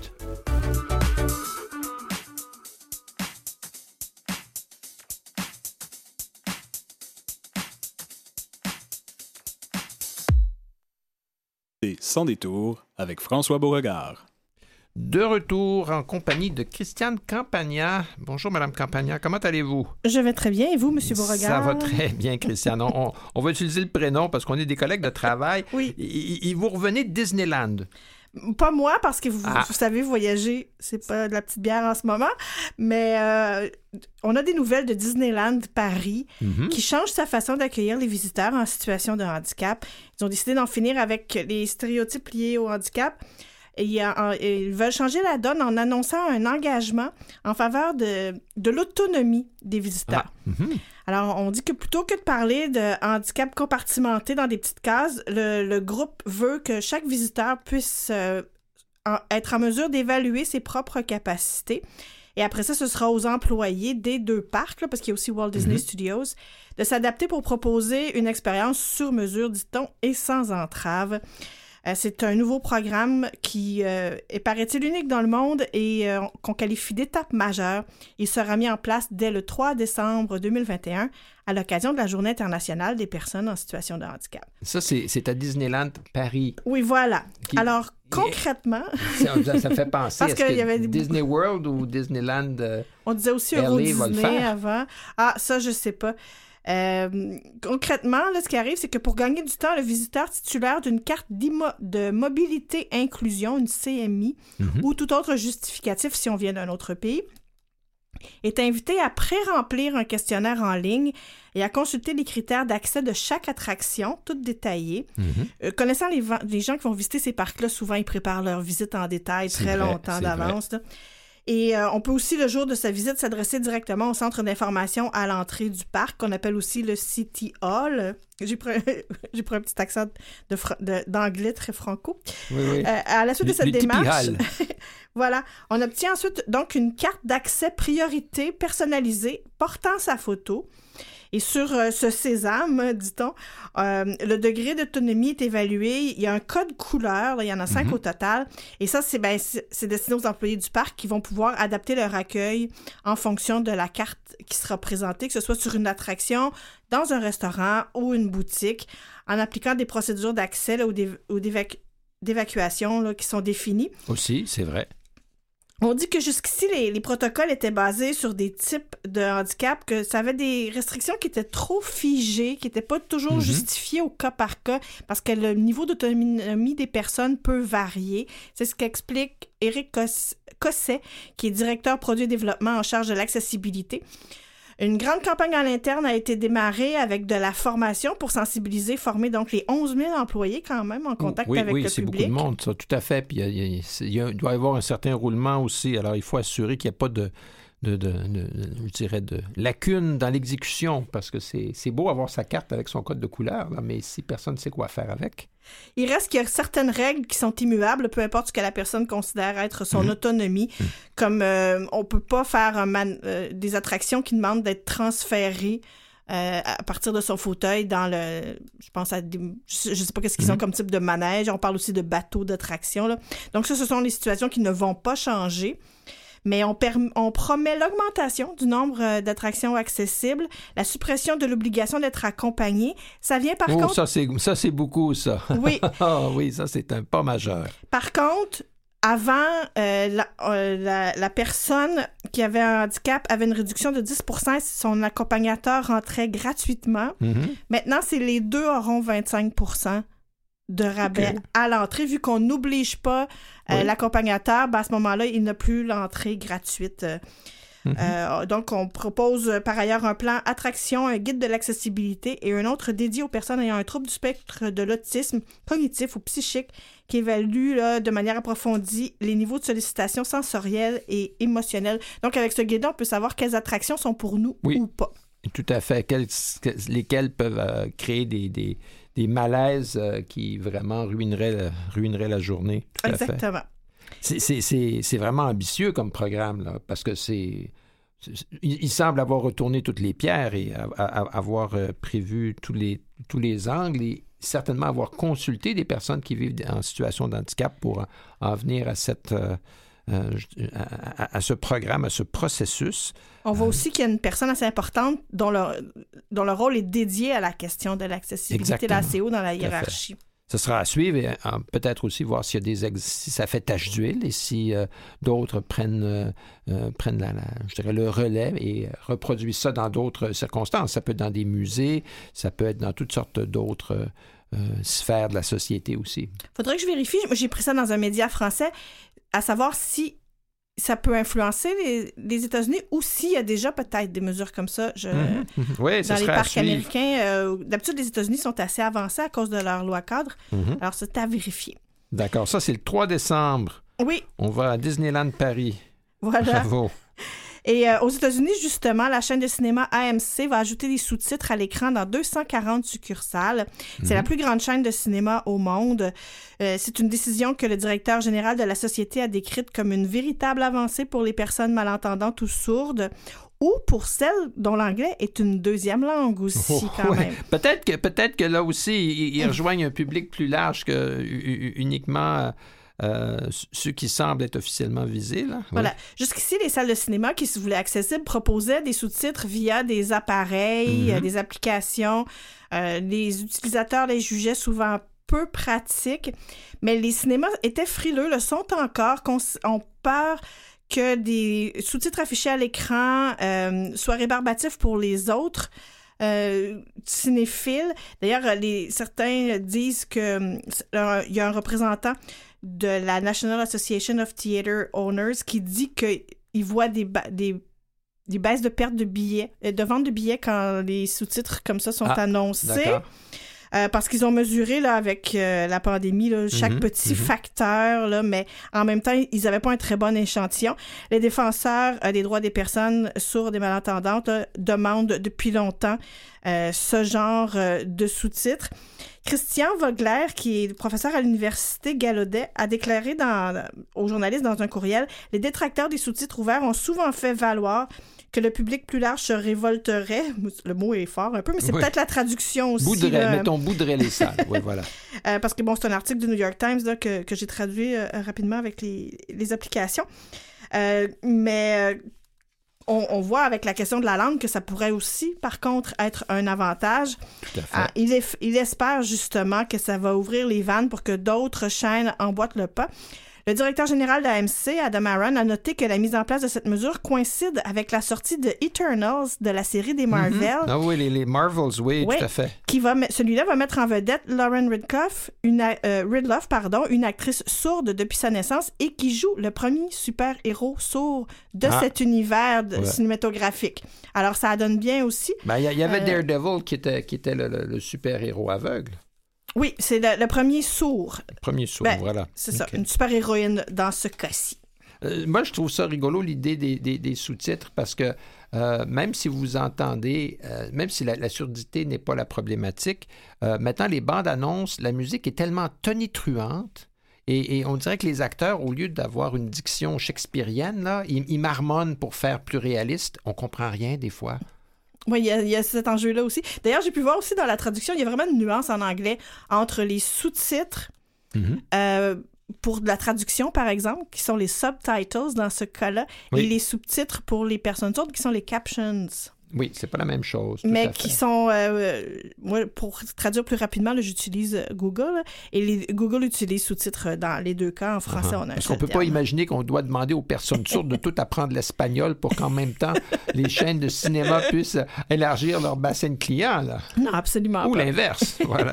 Et Sans détour avec François Beauregard. De retour en compagnie de Christiane Campagna. Bonjour, Madame Campagna. Comment allez-vous? Je vais très bien. Et vous, Monsieur Beauregard? Ça va très bien, Christiane. on, on va utiliser le prénom parce qu'on est des collègues de travail. Oui. Et, et vous revenez de Disneyland. Pas moi, parce que vous, ah. vous savez, voyager, c'est pas de la petite bière en ce moment. Mais euh, on a des nouvelles de Disneyland Paris mm-hmm. qui changent sa façon d'accueillir les visiteurs en situation de handicap. Ils ont décidé d'en finir avec les stéréotypes liés au handicap. Et ils veulent changer la donne en annonçant un engagement en faveur de, de l'autonomie des visiteurs. Ah. Mm-hmm. Alors, on dit que plutôt que de parler de handicap compartimenté dans des petites cases, le, le groupe veut que chaque visiteur puisse euh, en, être en mesure d'évaluer ses propres capacités. Et après ça, ce sera aux employés des deux parcs, là, parce qu'il y a aussi Walt Disney mm-hmm. Studios, de s'adapter pour proposer une expérience sur mesure, dit-on, et sans entrave. Euh, c'est un nouveau programme qui euh, est, paraît-il, unique dans le monde et euh, qu'on qualifie d'étape majeure. Il sera mis en place dès le trois décembre deux mille vingt et un à l'occasion de la Journée internationale des personnes en situation de handicap. Ça, c'est, c'est à Disneyland Paris. Oui, voilà. Qui... Alors, concrètement... ça, ça fait penser parce à ce que, y avait... Disney World ou Disneyland... Euh, On disait aussi Euro Disney avant. Ah, ça, je sais pas. Euh, concrètement, là, ce qui arrive, c'est que pour gagner du temps, le visiteur titulaire d'une carte de mobilité inclusion, une C M I, mm-hmm. ou tout autre justificatif si on vient d'un autre pays, est invité à pré-remplir un questionnaire en ligne et à consulter les critères d'accès de chaque attraction, toutes détaillées. Mm-hmm. Euh, connaissant les, les gens qui vont visiter ces parcs-là, souvent, ils préparent leur visite en détail c'est très vrai, longtemps d'avance. Là. Et euh, on peut aussi, le jour de sa visite, s'adresser directement au centre d'information à l'entrée du parc, qu'on appelle aussi le City Hall. J'ai pris, j'ai pris un petit accent de, de, d'anglais très franco. Oui, oui. Euh, à la suite le, de cette le démarche, voilà, on obtient ensuite donc une carte d'accès priorité personnalisée portant sa photo. Et sur euh, ce sésame, dit-on, euh, le degré d'autonomie est évalué. Il y a un code couleur, là, il y en a cinq mm-hmm. au total. Et ça, c'est, ben, c'est, c'est destiné aux employés du parc qui vont pouvoir adapter leur accueil en fonction de la carte qui sera présentée, que ce soit sur une attraction, dans un restaurant ou une boutique, en appliquant des procédures d'accès là, ou, d'év- ou d'évacu- d'évacuation là, qui sont définies. Aussi, c'est vrai. On dit que jusqu'ici, les, les protocoles étaient basés sur des types de handicap, que ça avait des restrictions qui étaient trop figées, qui n'étaient pas toujours mm-hmm. justifiées au cas par cas, parce que le niveau d'autonomie des personnes peut varier. C'est ce qu'explique Éric Cosset, qui est directeur produit et développement en charge de l'accessibilité. Une grande campagne à l'interne a été démarrée avec de la formation pour sensibiliser, former donc les onze mille employés quand même en contact oui, avec oui, le public. Oui, public. c'est beaucoup de monde, ça, tout à fait. Puis il, y a, il, y a, il, y a, il doit y avoir un certain roulement aussi. Alors, il faut assurer qu'il n'y ait pas de, de, de, de, de, je dirais, de lacunes dans l'exécution, parce que c'est, c'est beau avoir sa carte avec son code de couleur, là, mais si personne ne sait quoi faire avec... Il reste qu'il y a certaines règles qui sont immuables, peu importe ce que la personne considère être son mmh. autonomie. Mmh. Comme euh, on ne peut pas faire un man- euh, des attractions qui demandent d'être transférées euh, à partir de son fauteuil dans le... Je pense à des... Je ne sais pas qu'est-ce qu'ils mmh. ont comme type de manège. On parle aussi de bateaux d'attraction, là. Donc ça, ce sont les situations qui ne vont pas changer. Mais on, perm- on promet l'augmentation du nombre d'attractions accessibles, la suppression de l'obligation d'être accompagné. Ça vient par oh, contre... ça c'est, ça, c'est beaucoup, ça. Oui. oh, oui, ça, c'est un pas majeur. Par contre, avant, euh, la, euh, la, la personne qui avait un handicap avait une réduction de dix pour cent si son accompagnateur rentrait gratuitement. Mm-hmm. Maintenant, c'est les deux auront vingt-cinq pour cent de rabais okay. à l'entrée, vu qu'on n'oblige pas euh, oui. l'accompagnateur, ben à ce moment-là, il n'a plus l'entrée gratuite. Mm-hmm. Euh, donc, on propose euh, par ailleurs un plan attraction, un guide de l'accessibilité et un autre dédié aux personnes ayant un trouble du spectre de l'autisme cognitif ou psychique qui évalue là, de manière approfondie les niveaux de sollicitation sensorielle et émotionnelle. Donc, avec ce guide-là, on peut savoir quelles attractions sont pour nous oui. ou pas. Tout à fait. Quelles, lesquelles peuvent euh, créer des... des... des malaises euh, qui vraiment ruineraient, ruineraient la journée. Tout Exactement. À fait. C'est, c'est, c'est, c'est vraiment ambitieux comme programme, là, parce que c'est, c'est il, il semble avoir retourné toutes les pierres et a, a, avoir euh, prévu tous les, tous les angles et certainement avoir consulté des personnes qui vivent en situation de handicap pour en, en venir à cette... Euh, Euh, à, à, à ce programme, à ce processus. On voit euh, aussi qu'il y a une personne assez importante dont le, dont le rôle est dédié à la question de l'accessibilité, la C O dans la hiérarchie. Ce sera à suivre et euh, peut-être aussi voir s'il y a des ex- si ça fait tache d'huile et si euh, d'autres prennent, euh, euh, prennent la, la, je dirais le relais et reproduisent ça dans d'autres circonstances. Ça peut être dans des musées, ça peut être dans toutes sortes d'autres euh, sphères de la société aussi. Il faudrait que je vérifie. J'ai pris ça dans un média français, à savoir si ça peut influencer les, les États-Unis ou s'il y a déjà peut-être des mesures comme ça. Je, mmh, mmh. Oui, ça dans les serait parcs américains, euh, d'habitude, les États-Unis sont assez avancés à cause de leur loi cadre. Mmh. Alors, c'est à vérifier. D'accord. Ça, c'est le trois décembre. Oui. On va à Disneyland Paris. Voilà. Bravo. Et euh, aux États-Unis, justement, la chaîne de cinéma A M C va ajouter des sous-titres à l'écran dans deux cent quarante succursales. C'est mmh. la plus grande chaîne de cinéma au monde. Euh, c'est une décision que le directeur général de la société a décrite comme une véritable avancée pour les personnes malentendantes ou sourdes, ou pour celles dont l'anglais est une deuxième langue aussi, oh, quand ouais. même. Peut-être que, peut-être que là aussi, ils, ils rejoignent un public plus large que uniquement... Euh, ceux qui semblent être officiellement visés. Là. Voilà. Oui. Jusqu'ici, les salles de cinéma qui se voulaient accessibles proposaient des sous-titres via des appareils, mm-hmm. euh, des applications. Euh, les utilisateurs les jugeaient souvent peu pratiques, mais les cinémas étaient frileux, le sont encore, ont peur que des sous-titres affichés à l'écran euh, soient rébarbatifs pour les autres Euh, cinéphiles. D'ailleurs, les, certains disent qu'il euh, y a un représentant de la National Association of Theatre Owners qui dit qu'il voit des, ba- des des baisses de perte de billets, de vente de billets quand les sous-titres comme ça sont ah, annoncés. D'accord. Euh, parce qu'ils ont mesuré là, avec euh, la pandémie là, chaque mm-hmm, petit mm-hmm. facteur, là, mais en même temps, ils n'avaient pas un très bon échantillon. Les défenseurs euh, des droits des personnes sourdes et malentendantes là, demandent depuis longtemps euh, ce genre euh, de sous-titres. Christian Vogler, qui est professeur à l'Université Gallaudet, a déclaré dans, aux journalistes dans un courriel « Les détracteurs des sous-titres ouverts ont souvent fait valoir que le public plus large se révolterait. » Le mot est fort un peu, mais c'est oui. peut-être la traduction aussi. Bouderait, là. mettons, bouderait les salles. Oui, voilà. euh, parce que, bon, c'est un article du New York Times là, que, que j'ai traduit euh, rapidement avec les, les applications. Euh, mais... Euh, On, on voit avec la question de la langue que ça pourrait aussi, par contre, être un avantage. Tout à fait. Ah, il, est, il espère justement que ça va ouvrir les vannes pour que d'autres chaînes emboîtent le pas. Le directeur général de l'A M C, Adam Aron, a noté que la mise en place de cette mesure coïncide avec la sortie de Eternals, de la série des Marvel. Mm-hmm. Ah oui, les, les Marvels, oui, oui, tout à fait. Qui va, celui-là va mettre en vedette Lauren Ridloff, une, euh, Ridloff, pardon, une actrice sourde depuis sa naissance et qui joue le premier super-héros sourd de ah. cet univers de, ouais. cinématographique. Alors, ça donne bien aussi. Ben, il y, y avait euh, Daredevil qui était, qui était le, le, le super-héros aveugle. Oui, c'est le, le premier sourd. Le premier sourd, ben, voilà. C'est okay. ça, une super-héroïne dans ce cas-ci. Euh, moi, je trouve ça rigolo, l'idée des, des, des sous-titres, parce que euh, même si vous entendez, euh, même si la, la surdité n'est pas la problématique, euh, maintenant, les bandes-annonces, la musique est tellement tonitruante, et, et on dirait que les acteurs, au lieu d'avoir une diction shakespearienne, là, ils, ils marmonnent pour faire plus réaliste. On comprend rien, des fois. Oui, il y, y a cet enjeu-là aussi. D'ailleurs, j'ai pu voir aussi dans la traduction, il y a vraiment une nuance en anglais entre les sous-titres mm-hmm. euh, pour de la traduction, par exemple, qui sont les subtitles dans ce cas-là, oui. et les sous-titres pour les personnes sourdes, qui sont les captions. Oui, c'est pas la même chose. Mais qui sont... Euh, moi, pour traduire plus rapidement, là, j'utilise Google, là, et les, Google utilise sous-titres dans les deux cas. En français, uh-huh. on a un Parce qu'on peut terme. Pas imaginer qu'on doit demander aux personnes sourdes de tout apprendre l'espagnol pour qu'en même temps, les chaînes de cinéma puissent élargir leur bassin de clients. Là. Non, absolument Ou pas. Ou l'inverse, voilà.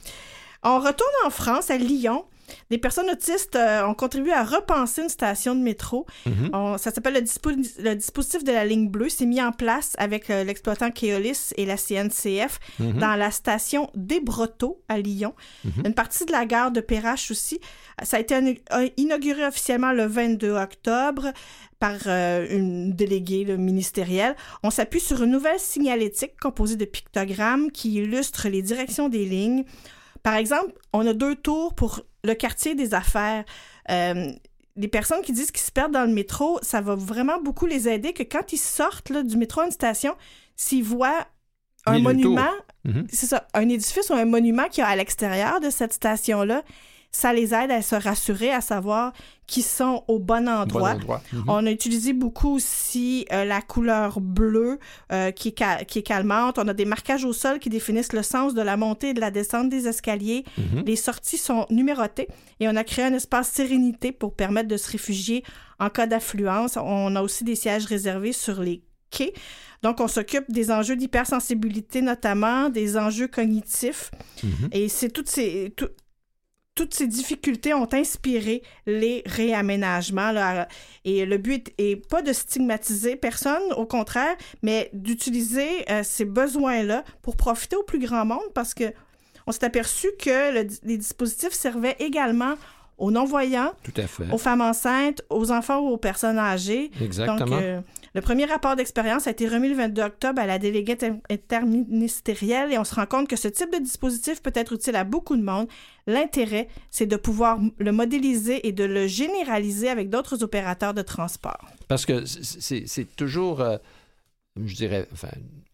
On retourne en France, à Lyon. Des personnes autistes euh, ont contribué à repenser une station de métro. Mm-hmm. On, ça s'appelle le, dispo- le dispositif de la ligne bleue. C'est mis en place avec euh, l'exploitant Keolis et la C N C F mm-hmm. dans la station des Brotteaux à Lyon. Mm-hmm. Une partie de la gare de Perrache aussi. Ça a été un, inauguré officiellement le vingt-deux octobre par euh, une déléguée là, ministérielle. On s'appuie sur une nouvelle signalétique composée de pictogrammes qui illustrent les directions des lignes. Par exemple, on a deux tours pour le quartier des affaires. Euh, les personnes qui disent qu'ils se perdent dans le métro, ça va vraiment beaucoup les aider que quand ils sortent là, du métro à une station, s'ils voient un Mais monument, mm-hmm. c'est ça, un édifice ou un monument qu'il y a à l'extérieur de cette station-là, ça les aide à se rassurer, à savoir qu'ils sont au bon endroit. Bon endroit. Mm-hmm. On a utilisé beaucoup aussi euh, la couleur bleue euh, qui, est cal- qui est calmante. On a des marquages au sol qui définissent le sens de la montée et de la descente des escaliers. Mm-hmm. Les sorties sont numérotées et on a créé un espace sérénité pour permettre de se réfugier en cas d'affluence. On a aussi des sièges réservés sur les quais. Donc, on s'occupe des enjeux d'hypersensibilité notamment, des enjeux cognitifs. Mm-hmm. Et c'est toutes ces... Tout, Toutes ces difficultés ont inspiré les réaménagements. Là, et le but est pas de stigmatiser personne, au contraire, mais d'utiliser euh, ces besoins-là pour profiter au plus grand monde parce qu'on s'est aperçu que le, les dispositifs servaient également aux non-voyants, Tout à fait. aux femmes enceintes, aux enfants ou aux personnes âgées. Exactement. Donc, euh, le premier rapport d'expérience a été remis le vingt-deux octobre à la déléguée interministérielle et on se rend compte que ce type de dispositif peut être utile à beaucoup de monde. L'intérêt, c'est de pouvoir le modéliser et de le généraliser avec d'autres opérateurs de transport. Parce que c'est, c'est toujours, euh, je dirais, enfin,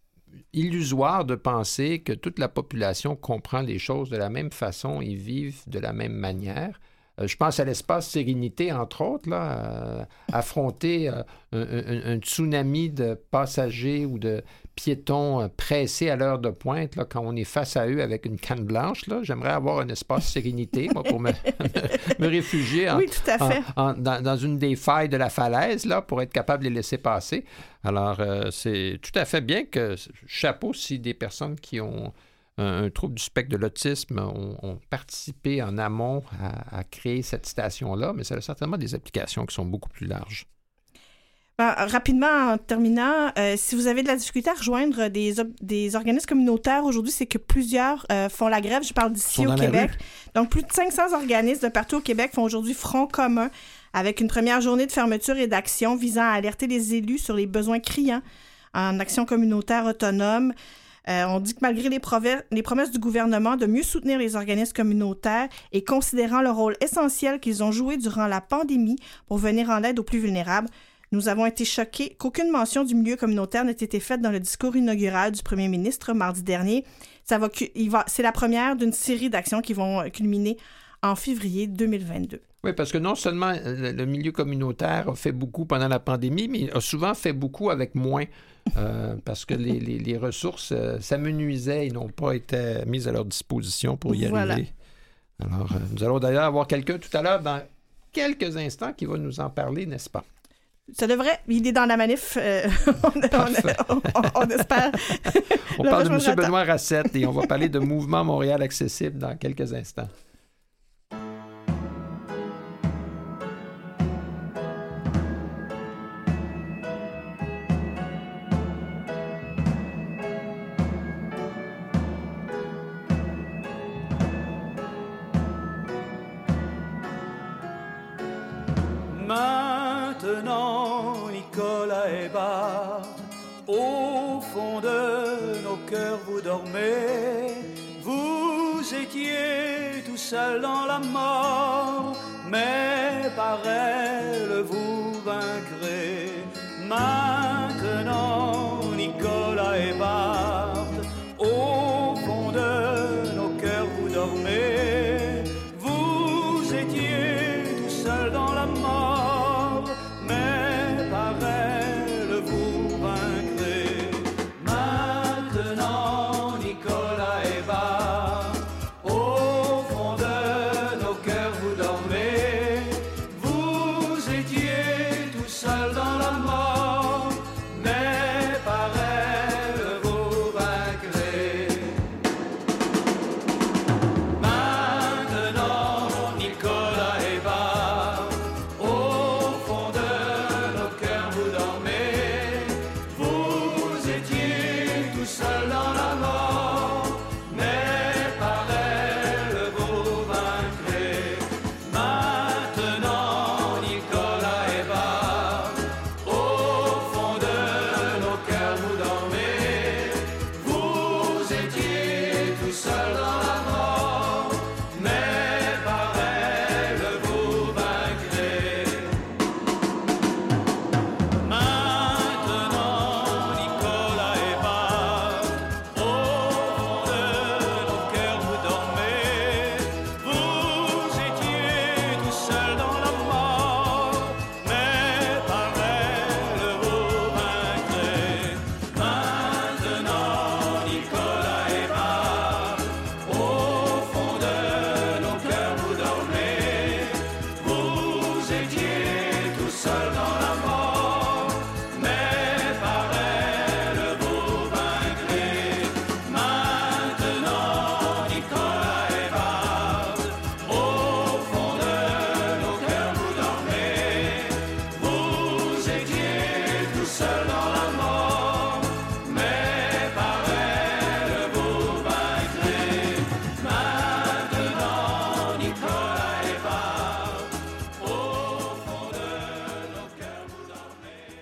illusoire de penser que toute la population comprend les choses de la même façon et vivent de la même manière. Euh, je pense à l'espace Sérénité, entre autres, là, euh, affronter euh, un, un, un tsunami de passagers ou de piétons euh, pressés à l'heure de pointe, là, quand on est face à eux avec une canne blanche. Là, j'aimerais avoir un espace Sérénité, moi, pour me, me, me réfugier en, oui, tout à fait. En, en, dans, dans une des failles de la falaise, là, pour être capable de les laisser passer. Alors, euh, c'est tout à fait bien que, chapeau si des personnes qui ont un, un trouble du spectre de l'autisme ont, ont participé en amont à, à créer cette station-là, mais ça a certainement des applications qui sont beaucoup plus larges. Ben, rapidement, en terminant, euh, si vous avez de la difficulté à rejoindre des, des organismes communautaires aujourd'hui, c'est que plusieurs euh, font la grève. Je parle d'ici au Québec. Donc, plus de cinq cents organismes de partout au Québec font aujourd'hui front commun avec une première journée de fermeture et d'action visant à alerter les élus sur les besoins criants en action communautaire autonome. Euh, on dit que malgré les, prove- les promesses du gouvernement de mieux soutenir les organismes communautaires et considérant le rôle essentiel qu'ils ont joué durant la pandémie pour venir en aide aux plus vulnérables, nous avons été choqués qu'aucune mention du milieu communautaire n'ait été faite dans le discours inaugural du premier ministre mardi dernier. Ça va, il va, c'est la première d'une série d'actions qui vont culminer en février deux mille vingt-deux. Oui, parce que non seulement le, le milieu communautaire a fait beaucoup pendant la pandémie, mais a souvent fait beaucoup avec moins, euh, parce que les, les, les ressources euh, s'amenuisaient et n'ont pas été mises à leur disposition pour y voilà. arriver. Alors, euh, nous allons d'ailleurs avoir quelqu'un tout à l'heure, dans quelques instants, qui va nous en parler, n'est-ce pas? Ça devrait. Il est dans la manif. Euh, on, on, on, on espère. On parle de M. Benoît Racette et on va parler de Mouvement Montréal accessible dans quelques instants. Maintenant, Nicolas et Bart, au fond de nos cœurs vous dormez. Vous étiez tout seul dans la mort, mais par elle vous vaincrez. Maintenant, Nicolas et Bart, au fond de nos cœurs vous dormez. Vous étiez tout seul dans la mort, mais par elle vous vaincrez. Maintenant, Nicolas et Bart, au fond de nos cœurs vous dormez. Vous étiez tout seul dans la mort, mais par elle vous vaincrez. Maintenant, Nicolas et Bart, au fond de nos cœurs vous dormez. Vous étiez tout seul dans la mort, mais par elle vous vaincrez. Maintenant, Nicolas et Bart, au fond de nos cœurs vous dormez. Vous étiez tout seul dans la mort, mais par elle vous vaincrez. Maintenant, Nicolas et Bart, au fond de nos cœurs vous dormez. Vous étiez tout seul dans la mort, mais par elle vous vaincrez. Maintenant, Nicolas et Bart, au fond de nos cœurs vous dormez. Vous étiez tout seul dans la mort, mais par elle vous vaincrez. Maintenant, Nicolas et Bart, au fond de nos cœurs vous dormez. Vous étiez tout seul dans la mort, mais par elle vous vaincrez. Maintenant, Nicolas et Bart, au fond de nos cœurs vous dormez.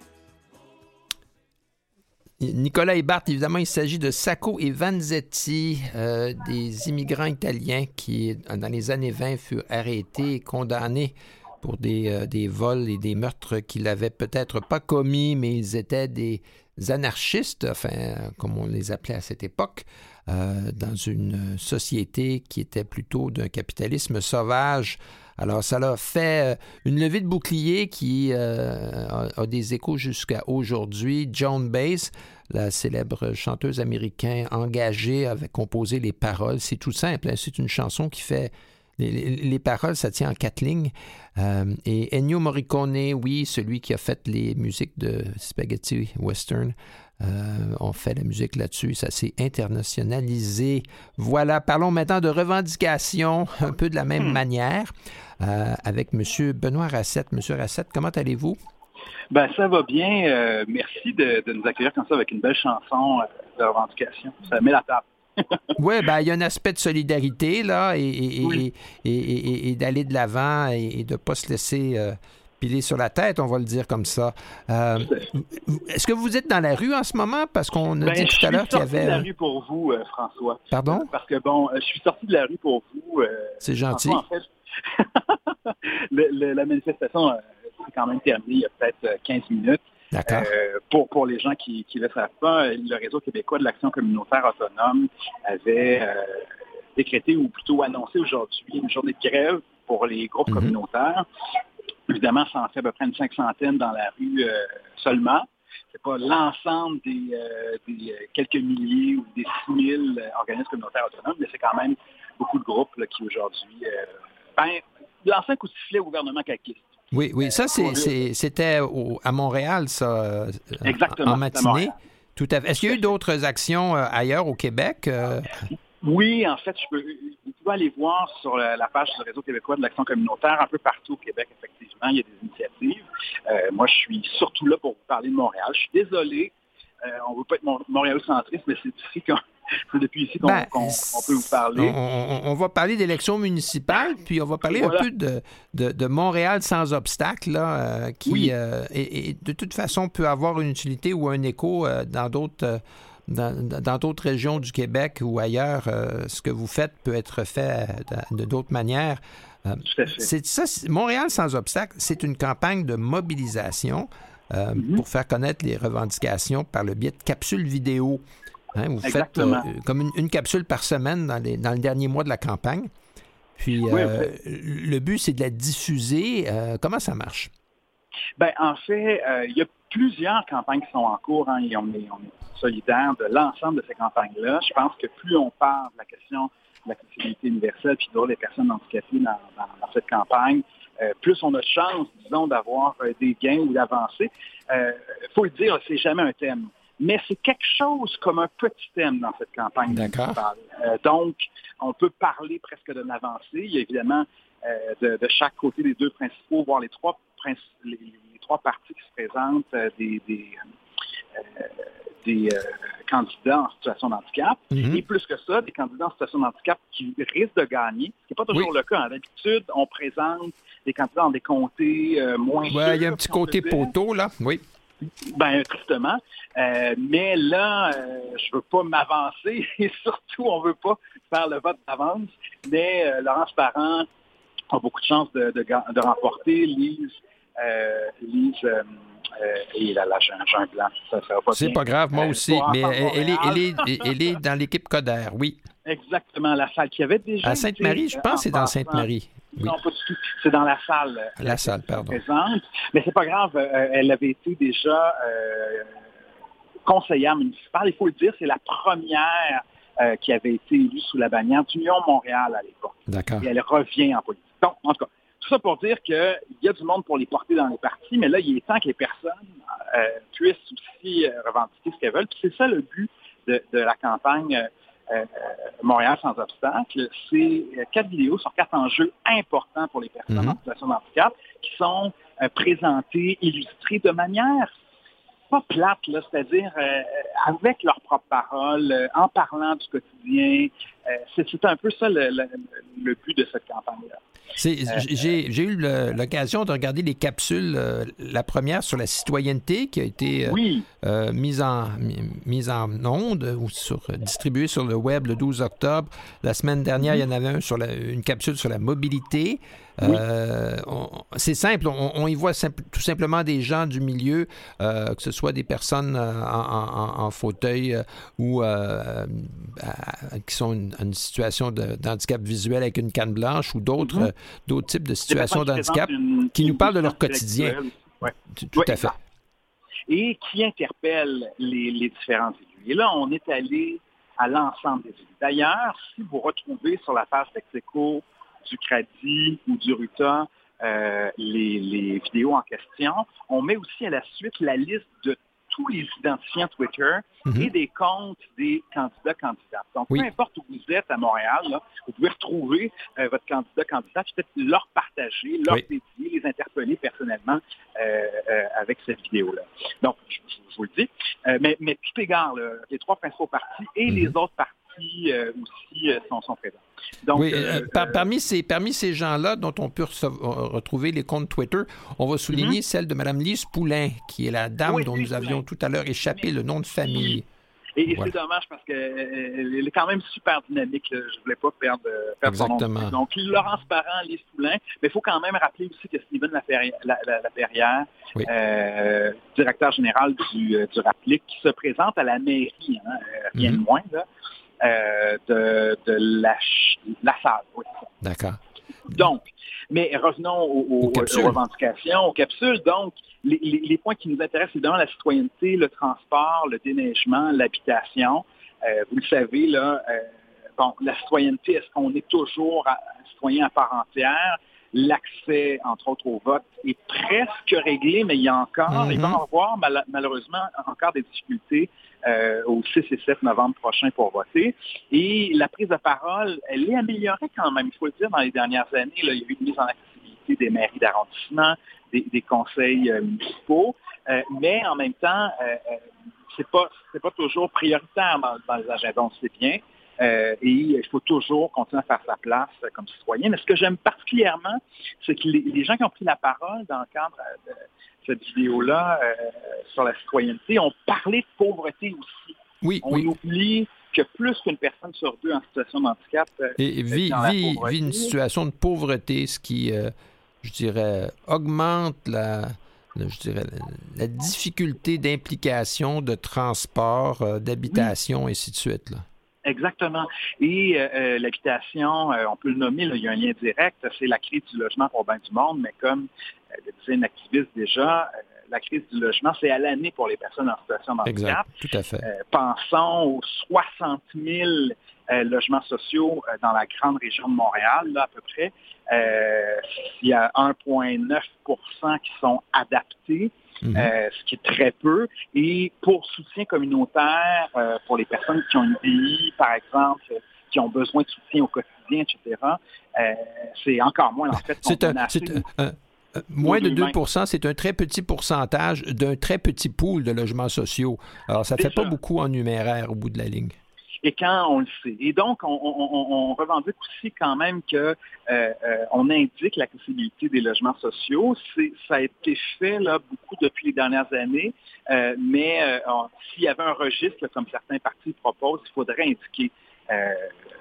Nicolas et Bart, évidemment, il s'agit de Sacco et Vanzetti, euh, des immigrants italiens qui, dans les années vingt, furent arrêtés et condamnés pour des, euh, des vols et des meurtres qu'ils n'avaient peut-être pas commis, mais ils étaient des anarchistes, enfin, comme on les appelait à cette époque, euh, dans une société qui était plutôt d'un capitalisme sauvage. Alors, ça leur fait euh, une levée de bouclier qui euh, a, a des échos jusqu'à aujourd'hui. Joan Baez, la célèbre chanteuse américaine engagée, avait composé les paroles. C'est tout simple, hein? C'est une chanson qui fait... Les, les, les paroles, ça tient en quatre lignes. Euh, et Ennio Morricone, oui, celui qui a fait les musiques de Spaghetti Western, euh, on fait la musique là-dessus. Ça s'est internationalisé. Voilà, parlons maintenant de revendications, un peu de la même hmm. manière, euh, avec M. Benoît Racette. M. Racette, comment allez-vous? Ben, ça va bien. Euh, merci de, de nous accueillir comme ça avec une belle chanson euh, de revendication. Ça met la table. Oui, ben il y a un aspect de solidarité, là, et, et, oui. et, et, et, et d'aller de l'avant et, et de ne pas se laisser euh, piler sur la tête, on va le dire comme ça. Euh, est-ce que vous êtes dans la rue en ce moment? Parce qu'on a ben, dit tout à l'heure qu'il y avait... Je suis sorti de la rue pour vous, euh, François. Pardon? Parce que, bon, je suis sorti de la rue pour vous. Euh, C'est gentil. François, en fait, le, le, la manifestation... Euh, c'est quand même terminé il y a peut-être quinze minutes. D'accord. Euh, pour, pour les gens qui ne le savent pas, le Réseau québécois de l'action communautaire autonome avait euh, décrété ou plutôt annoncé aujourd'hui une journée de grève pour les groupes mm-hmm. communautaires. Évidemment, ça en fait à peu près une cinquantaine dans la rue euh, seulement. C'est pas l'ensemble des, euh, des quelques milliers ou des six mille organismes communautaires autonomes, mais c'est quand même beaucoup de groupes là, qui aujourd'hui euh, ben, lancent un coup de sifflet au gouvernement caquiste. Oui, oui, ça, c'est, c'est, c'était au, à Montréal, ça, Exactement, en matinée. Tout à fait. Est-ce qu'il y a eu d'autres actions euh, ailleurs au Québec? Euh... Oui, en fait, je peux, vous pouvez aller voir sur la, la page du Réseau québécois de l'action communautaire, un peu partout au Québec, effectivement, il y a des initiatives. Euh, moi, je suis surtout là pour vous parler de Montréal. Je suis désolé, euh, on ne veut pas être montréalocentriste, mais c'est ici qu'on... C'est depuis ici qu'on, ben, qu'on, qu'on peut vous parler. On, on, on va parler d'élections municipales, puis on va parler voilà. un peu de, de, de Montréal sans obstacle, là, euh, qui oui. euh, et, et de toute façon peut avoir une utilité ou un écho euh, dans d'autres euh, dans, dans d'autres régions du Québec ou ailleurs. Euh, ce que vous faites peut être fait de, de d'autres manières. Euh, Tout à fait. C'est ça, c'est, Montréal sans obstacle, c'est une campagne de mobilisation euh, mm-hmm. pour faire connaître les revendications par le biais de capsules vidéo. Hein, vous Exactement. faites euh, comme une, une capsule par semaine dans, les, dans le dernier mois de la campagne. Puis, oui, euh, oui. le but, c'est de la diffuser. Euh, comment ça marche? Bien, en fait, euh, il y a plusieurs campagnes qui sont en cours. Hein, et on est, on est solidaires de l'ensemble de ces campagnes-là. Je pense que plus on parle de la question de l'accessibilité universelle puis de les personnes handicapées dans, dans, dans cette campagne, euh, plus on a de chance, disons, d'avoir euh, des gains ou d'avancer. Il euh, faut le dire, c'est jamais un thème. Mais c'est quelque chose comme un petit thème dans cette campagne. D'accord. Euh, donc, on peut parler presque d'une avancée. Il y a évidemment euh, de, de chaque côté des deux principaux, voire les trois, princi- les, les trois partis qui se présentent, euh, des, des, euh, des euh, candidats en situation de handicap. Mm-hmm. Et plus que ça, des candidats en situation de handicap qui risquent de gagner. Ce n'est pas toujours oui. le cas. Hein. D'habitude, on présente des candidats dans des comtés euh, moins ouais, sûrs. Il y a un petit côté poteau, là. Oui. Ben tristement. Euh, mais là, euh, je veux pas m'avancer et surtout, on veut pas faire le vote d'avance. Mais euh, Laurence Parent a beaucoup de chances de, de, de remporter. Lise, euh, Lise euh, euh, et là, là, j'ai un, j'ai un blanc. Ça, ça va pas C'est bien. pas grave, moi euh, aussi. Mais elle, elle, est, elle, est, elle est dans l'équipe Coder, oui. Exactement, la salle qui avait déjà... À Sainte-Marie, je pense que c'est dans Sainte-Marie. Oui. Non, pas du tout. C'est dans la salle. La salle, pardon. Présente. Mais c'est pas grave. Euh, elle avait été déjà euh, conseillère municipale. Il faut le dire, c'est la première euh, qui avait été élue sous la bannière d'Union Montréal à l'époque. D'accord. Et elle revient en politique. Donc, en tout cas, tout ça pour dire qu'il y a du monde pour les porter dans les partis, mais là, il est temps que les personnes euh, puissent aussi euh, revendiquer ce qu'elles veulent. Puis c'est ça le but de, de la campagne euh, Euh, Montréal sans obstacle. C'est quatre vidéos sur quatre enjeux importants pour les personnes mm-hmm. en situation de handicap qui sont euh, présentées, illustrées de manière pas plate, là, c'est-à-dire euh, avec leurs propres paroles, euh, en parlant du quotidien. Euh, c'est, c'est un peu ça le, le, le but de cette campagne-là. C'est, j'ai, j'ai eu le, l'occasion de regarder les capsules, euh, la première sur la citoyenneté qui a été euh, oui. euh, mise en mise en onde ou sur, distribuée sur le web le douze octobre. La semaine dernière, oui. il y en avait un sur la, une capsule sur la mobilité. Oui. Euh, on, c'est simple, on, on y voit simple, tout simplement des gens du milieu, euh, que ce soit des personnes euh, en, en, en fauteuil euh, ou euh, à, qui sont en une, une situation de, d'handicap visuel avec une canne blanche ou d'autres, mm-hmm. euh, d'autres types de situations d'handicap une, qui nous parlent de leur quotidien. Ouais. Tout, tout ouais, à fait. Et qui interpellent les, les différents élus. Et là, on est allé à l'ensemble des élus. D'ailleurs, si vous retrouvez sur la page Texeco du Cradi ou du Ruta, euh, les, les vidéos en question. On met aussi à la suite la liste de tous les identifiants Twitter mm-hmm. et des comptes des candidats-candidats. Donc, oui. peu importe où vous êtes à Montréal, là, vous pouvez retrouver euh, votre candidat-candidat, peut-être leur partager, leur oui. dédier, les interpeller personnellement euh, euh, avec avec cette vidéo-là. Donc, je, je vous le dis. Euh, mais, mais tout égard, là, les trois principaux partis et mm-hmm. les autres partis euh, aussi euh, sont, sont présents. Donc, oui, euh, euh, par, euh, parmi, ces, parmi ces gens-là dont on peut recevoir, retrouver les comptes Twitter, on va souligner mm-hmm. celle de Mme Lise Poulain, qui est la dame oui, dont nous avions tout à l'heure échappé oui. le nom de famille. Et, et voilà. c'est dommage parce qu'elle est quand même super dynamique. Là. Je ne voulais pas perdre, perdre son nom. Donc, Laurence Parent, Lise Poulain. Mais il faut quand même rappeler aussi que Steven Laperrière, la, la, Laperrière oui. euh, directeur général du, du RAPLIC, qui se présente à la mairie, hein, rien mm-hmm. de moins, là, euh, de, de la, la salle. Oui. D'accord. Donc, mais revenons aux, aux, aux revendications, aux capsules. Donc, les, les, les points qui nous intéressent, évidemment, la citoyenneté, le transport, le déneigement, l'habitation. Euh, vous le savez, là, euh, bon, la citoyenneté, est-ce qu'on est toujours un citoyen à part entière? L'accès, entre autres, au vote est presque réglé, mais il y a encore, mm-hmm. il va y avoir mal, malheureusement encore des difficultés euh, au six et sept novembre prochain pour voter. Et la prise de parole, elle est améliorée quand même, il faut le dire, dans les dernières années. Là, il y a eu une mise en accessibilité des mairies d'arrondissement, des, des conseils euh, municipaux, euh, mais en même temps, euh, c'est pas, c'est pas toujours prioritaire dans, dans les agendas, on sait bien. Euh, et il faut toujours continuer à faire sa place euh, comme citoyen. Mais ce que j'aime particulièrement, c'est que les, les gens qui ont pris la parole dans le cadre de cette vidéo-là euh, sur la citoyenneté ont parlé de pauvreté aussi. Oui, On oui. oublie que plus qu'une personne sur deux en situation de handicap euh, et vit, vit, vit une situation de pauvreté, ce qui, euh, je dirais, augmente la... je dirais, la difficulté d'implication, de transport, euh, d'habitation, oui. ainsi de suite, là. Exactement. Et euh, l'habitation, euh, on peut le nommer, là, il y a un lien direct, c'est la crise du logement pour bien du monde, mais comme euh, le disait une activiste déjà, euh, la crise du logement, c'est à l'année pour les personnes en situation de handicap. Exact, tout à fait. Euh, pensons aux soixante mille euh, logements sociaux euh, dans la grande région de Montréal, là, à peu près. Euh, il y a un virgule neuf pour cent qui sont adaptés. Mmh. Euh, ce qui est très peu. Et pour soutien communautaire, euh, pour les personnes qui ont une V I, par exemple, qui ont besoin de soutien au quotidien, et cetera, euh, c'est encore moins, en fait. C'est un, c'est un, un, un, moins de deux pour cent, c'est un très petit pourcentage d'un très petit pool de logements sociaux. Alors, ça ne fait pas beaucoup en numéraire au bout de la ligne. Et quand on le sait. Et donc, on, on, on revendique aussi quand même que euh, euh, on indique l'accessibilité des logements sociaux. C'est, ça a été fait là beaucoup depuis les dernières années, euh, mais euh, on, s'il y avait un registre, là, comme certains partis proposent, il faudrait indiquer euh,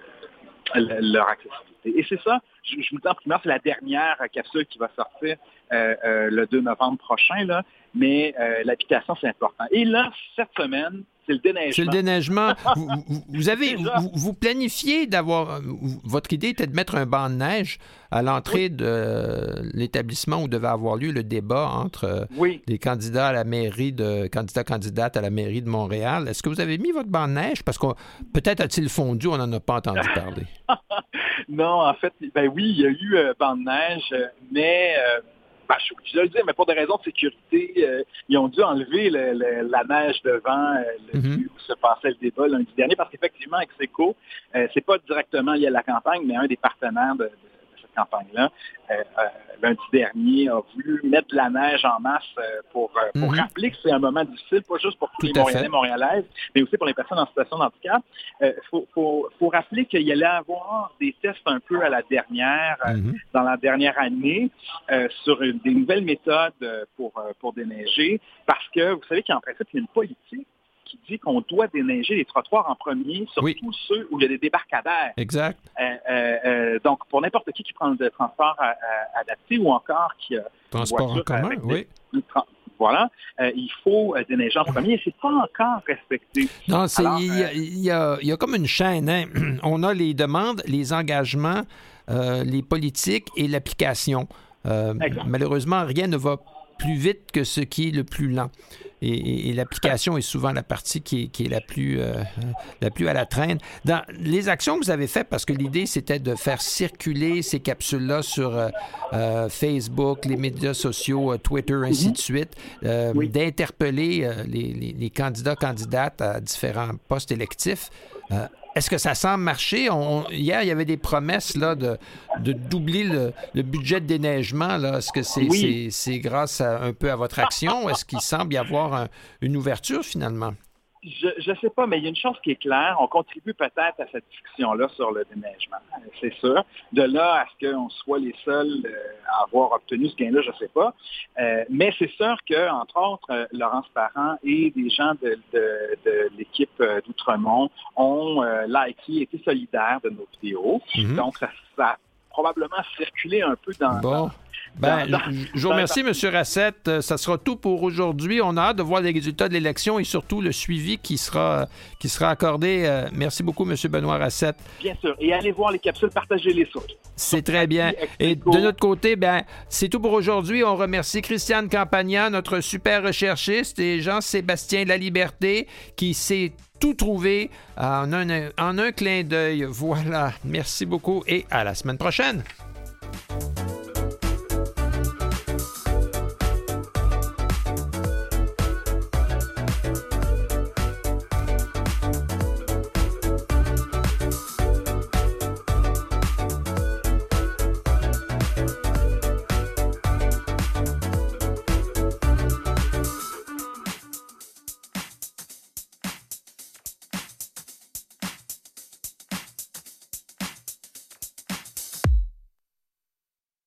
leur accessibilité. Et c'est ça, je, je vous le dis en primaire, c'est la dernière capsule qui va sortir euh, euh, le deux novembre prochain, là, mais euh, l'habitation, c'est important. Et là, cette semaine, c'est le déneigement. C'est le déneigement. vous, vous, vous, avez, vous, vous planifiez d'avoir... Votre idée était de mettre un banc de neige à l'entrée oui. de l'établissement où devait avoir lieu le débat entre oui. les candidats à la mairie de... candidats candidates à la mairie de Montréal. Est-ce que vous avez mis votre banc de neige? Parce que peut-être a-t-il fondu, on n'en a pas entendu parler. Non, en fait, ben oui, il y a eu euh, banc de neige, mais... Euh, Ben, je, je dois le dire, mais pour des raisons de sécurité, euh, ils ont dû enlever le, le, la neige devant euh, le mm-hmm. où se passait le débat lundi dernier, parce qu'effectivement, avec Seco, euh, c'est pas directement lié à la campagne, mais un des partenaires de, de, de cette campagne-là, euh, euh, lundi dernier, a voulu mettre de la neige en masse euh, pour, euh, pour mm-hmm. rappeler que c'est un moment difficile, pas juste pour tous les Montréalais, Montréalaises, mais aussi pour les personnes en situation de handicap. Il euh, faut, faut, faut rappeler qu'il y allait avoir des tests un peu à la dernière, euh, mm-hmm. dans la dernière année, euh, sur une, des nouvelles méthodes pour, euh, pour déneiger, parce que vous savez qu'en principe, il y a une politique qui dit qu'on doit déneiger les trottoirs en premier, surtout oui. ceux où il y a des débarcadères. Exact. Euh, euh, euh, donc, pour n'importe qui qui prend le transport à, à, adapté ou encore qui a transport en commun, oui. Des, voilà, euh, il faut euh, déneiger en premier et c'est pas encore respecté. Non, c'est, Alors, il, y a, il, y a, il y a comme une chaîne. Hein? On a les demandes, les engagements, euh, les politiques et l'application. Euh, malheureusement, rien ne va plus vite que ce qui est le plus lent. Et, et, et l'application est souvent la partie qui est, qui est la, plus, euh, la plus à la traîne. Dans les actions que vous avez faites, parce que l'idée, c'était de faire circuler ces capsules-là sur euh, euh, Facebook, les médias sociaux, euh, Twitter, ainsi mm-hmm. de suite, euh, oui. d'interpeller euh, les, les, les candidats, candidates à différents postes électifs. Euh, Est-ce que ça semble marcher? On, hier, il y avait des promesses là, de, de doubler le, le budget de déneigement. Là. Est-ce que c'est, Oui. c'est, c'est grâce à, un peu à votre action? Est-ce qu'il semble y avoir un, une ouverture finalement? Je ne sais pas, mais il y a une chose qui est claire. On contribue peut-être à cette discussion-là sur le déneigement, c'est sûr. De là à ce qu'on soit les seuls à avoir obtenu ce gain-là, je ne sais pas. Euh, mais c'est sûr que, entre autres, euh, Laurence Parent et des gens de, de, de l'équipe euh, d'Outremont ont euh, liké, été solidaires de nos vidéos. Mm-hmm. Donc, ça, ça a probablement circulé un peu dans... Bon. dans Ben, je vous remercie, M. Racette. Ça sera tout pour aujourd'hui. On a hâte de voir les résultats de l'élection et surtout le suivi qui sera, qui sera accordé. Merci beaucoup, M. Benoît Racette. Bien sûr. Et allez voir les capsules, partagez-les sur. C'est très bien. Et de notre côté, ben, c'est tout pour aujourd'hui. On remercie Christiane Campagna, notre super recherchiste, et Jean-Sébastien Laliberté, qui s'est tout trouvé en un, en un clin d'œil. Voilà. Merci beaucoup et à la semaine prochaine.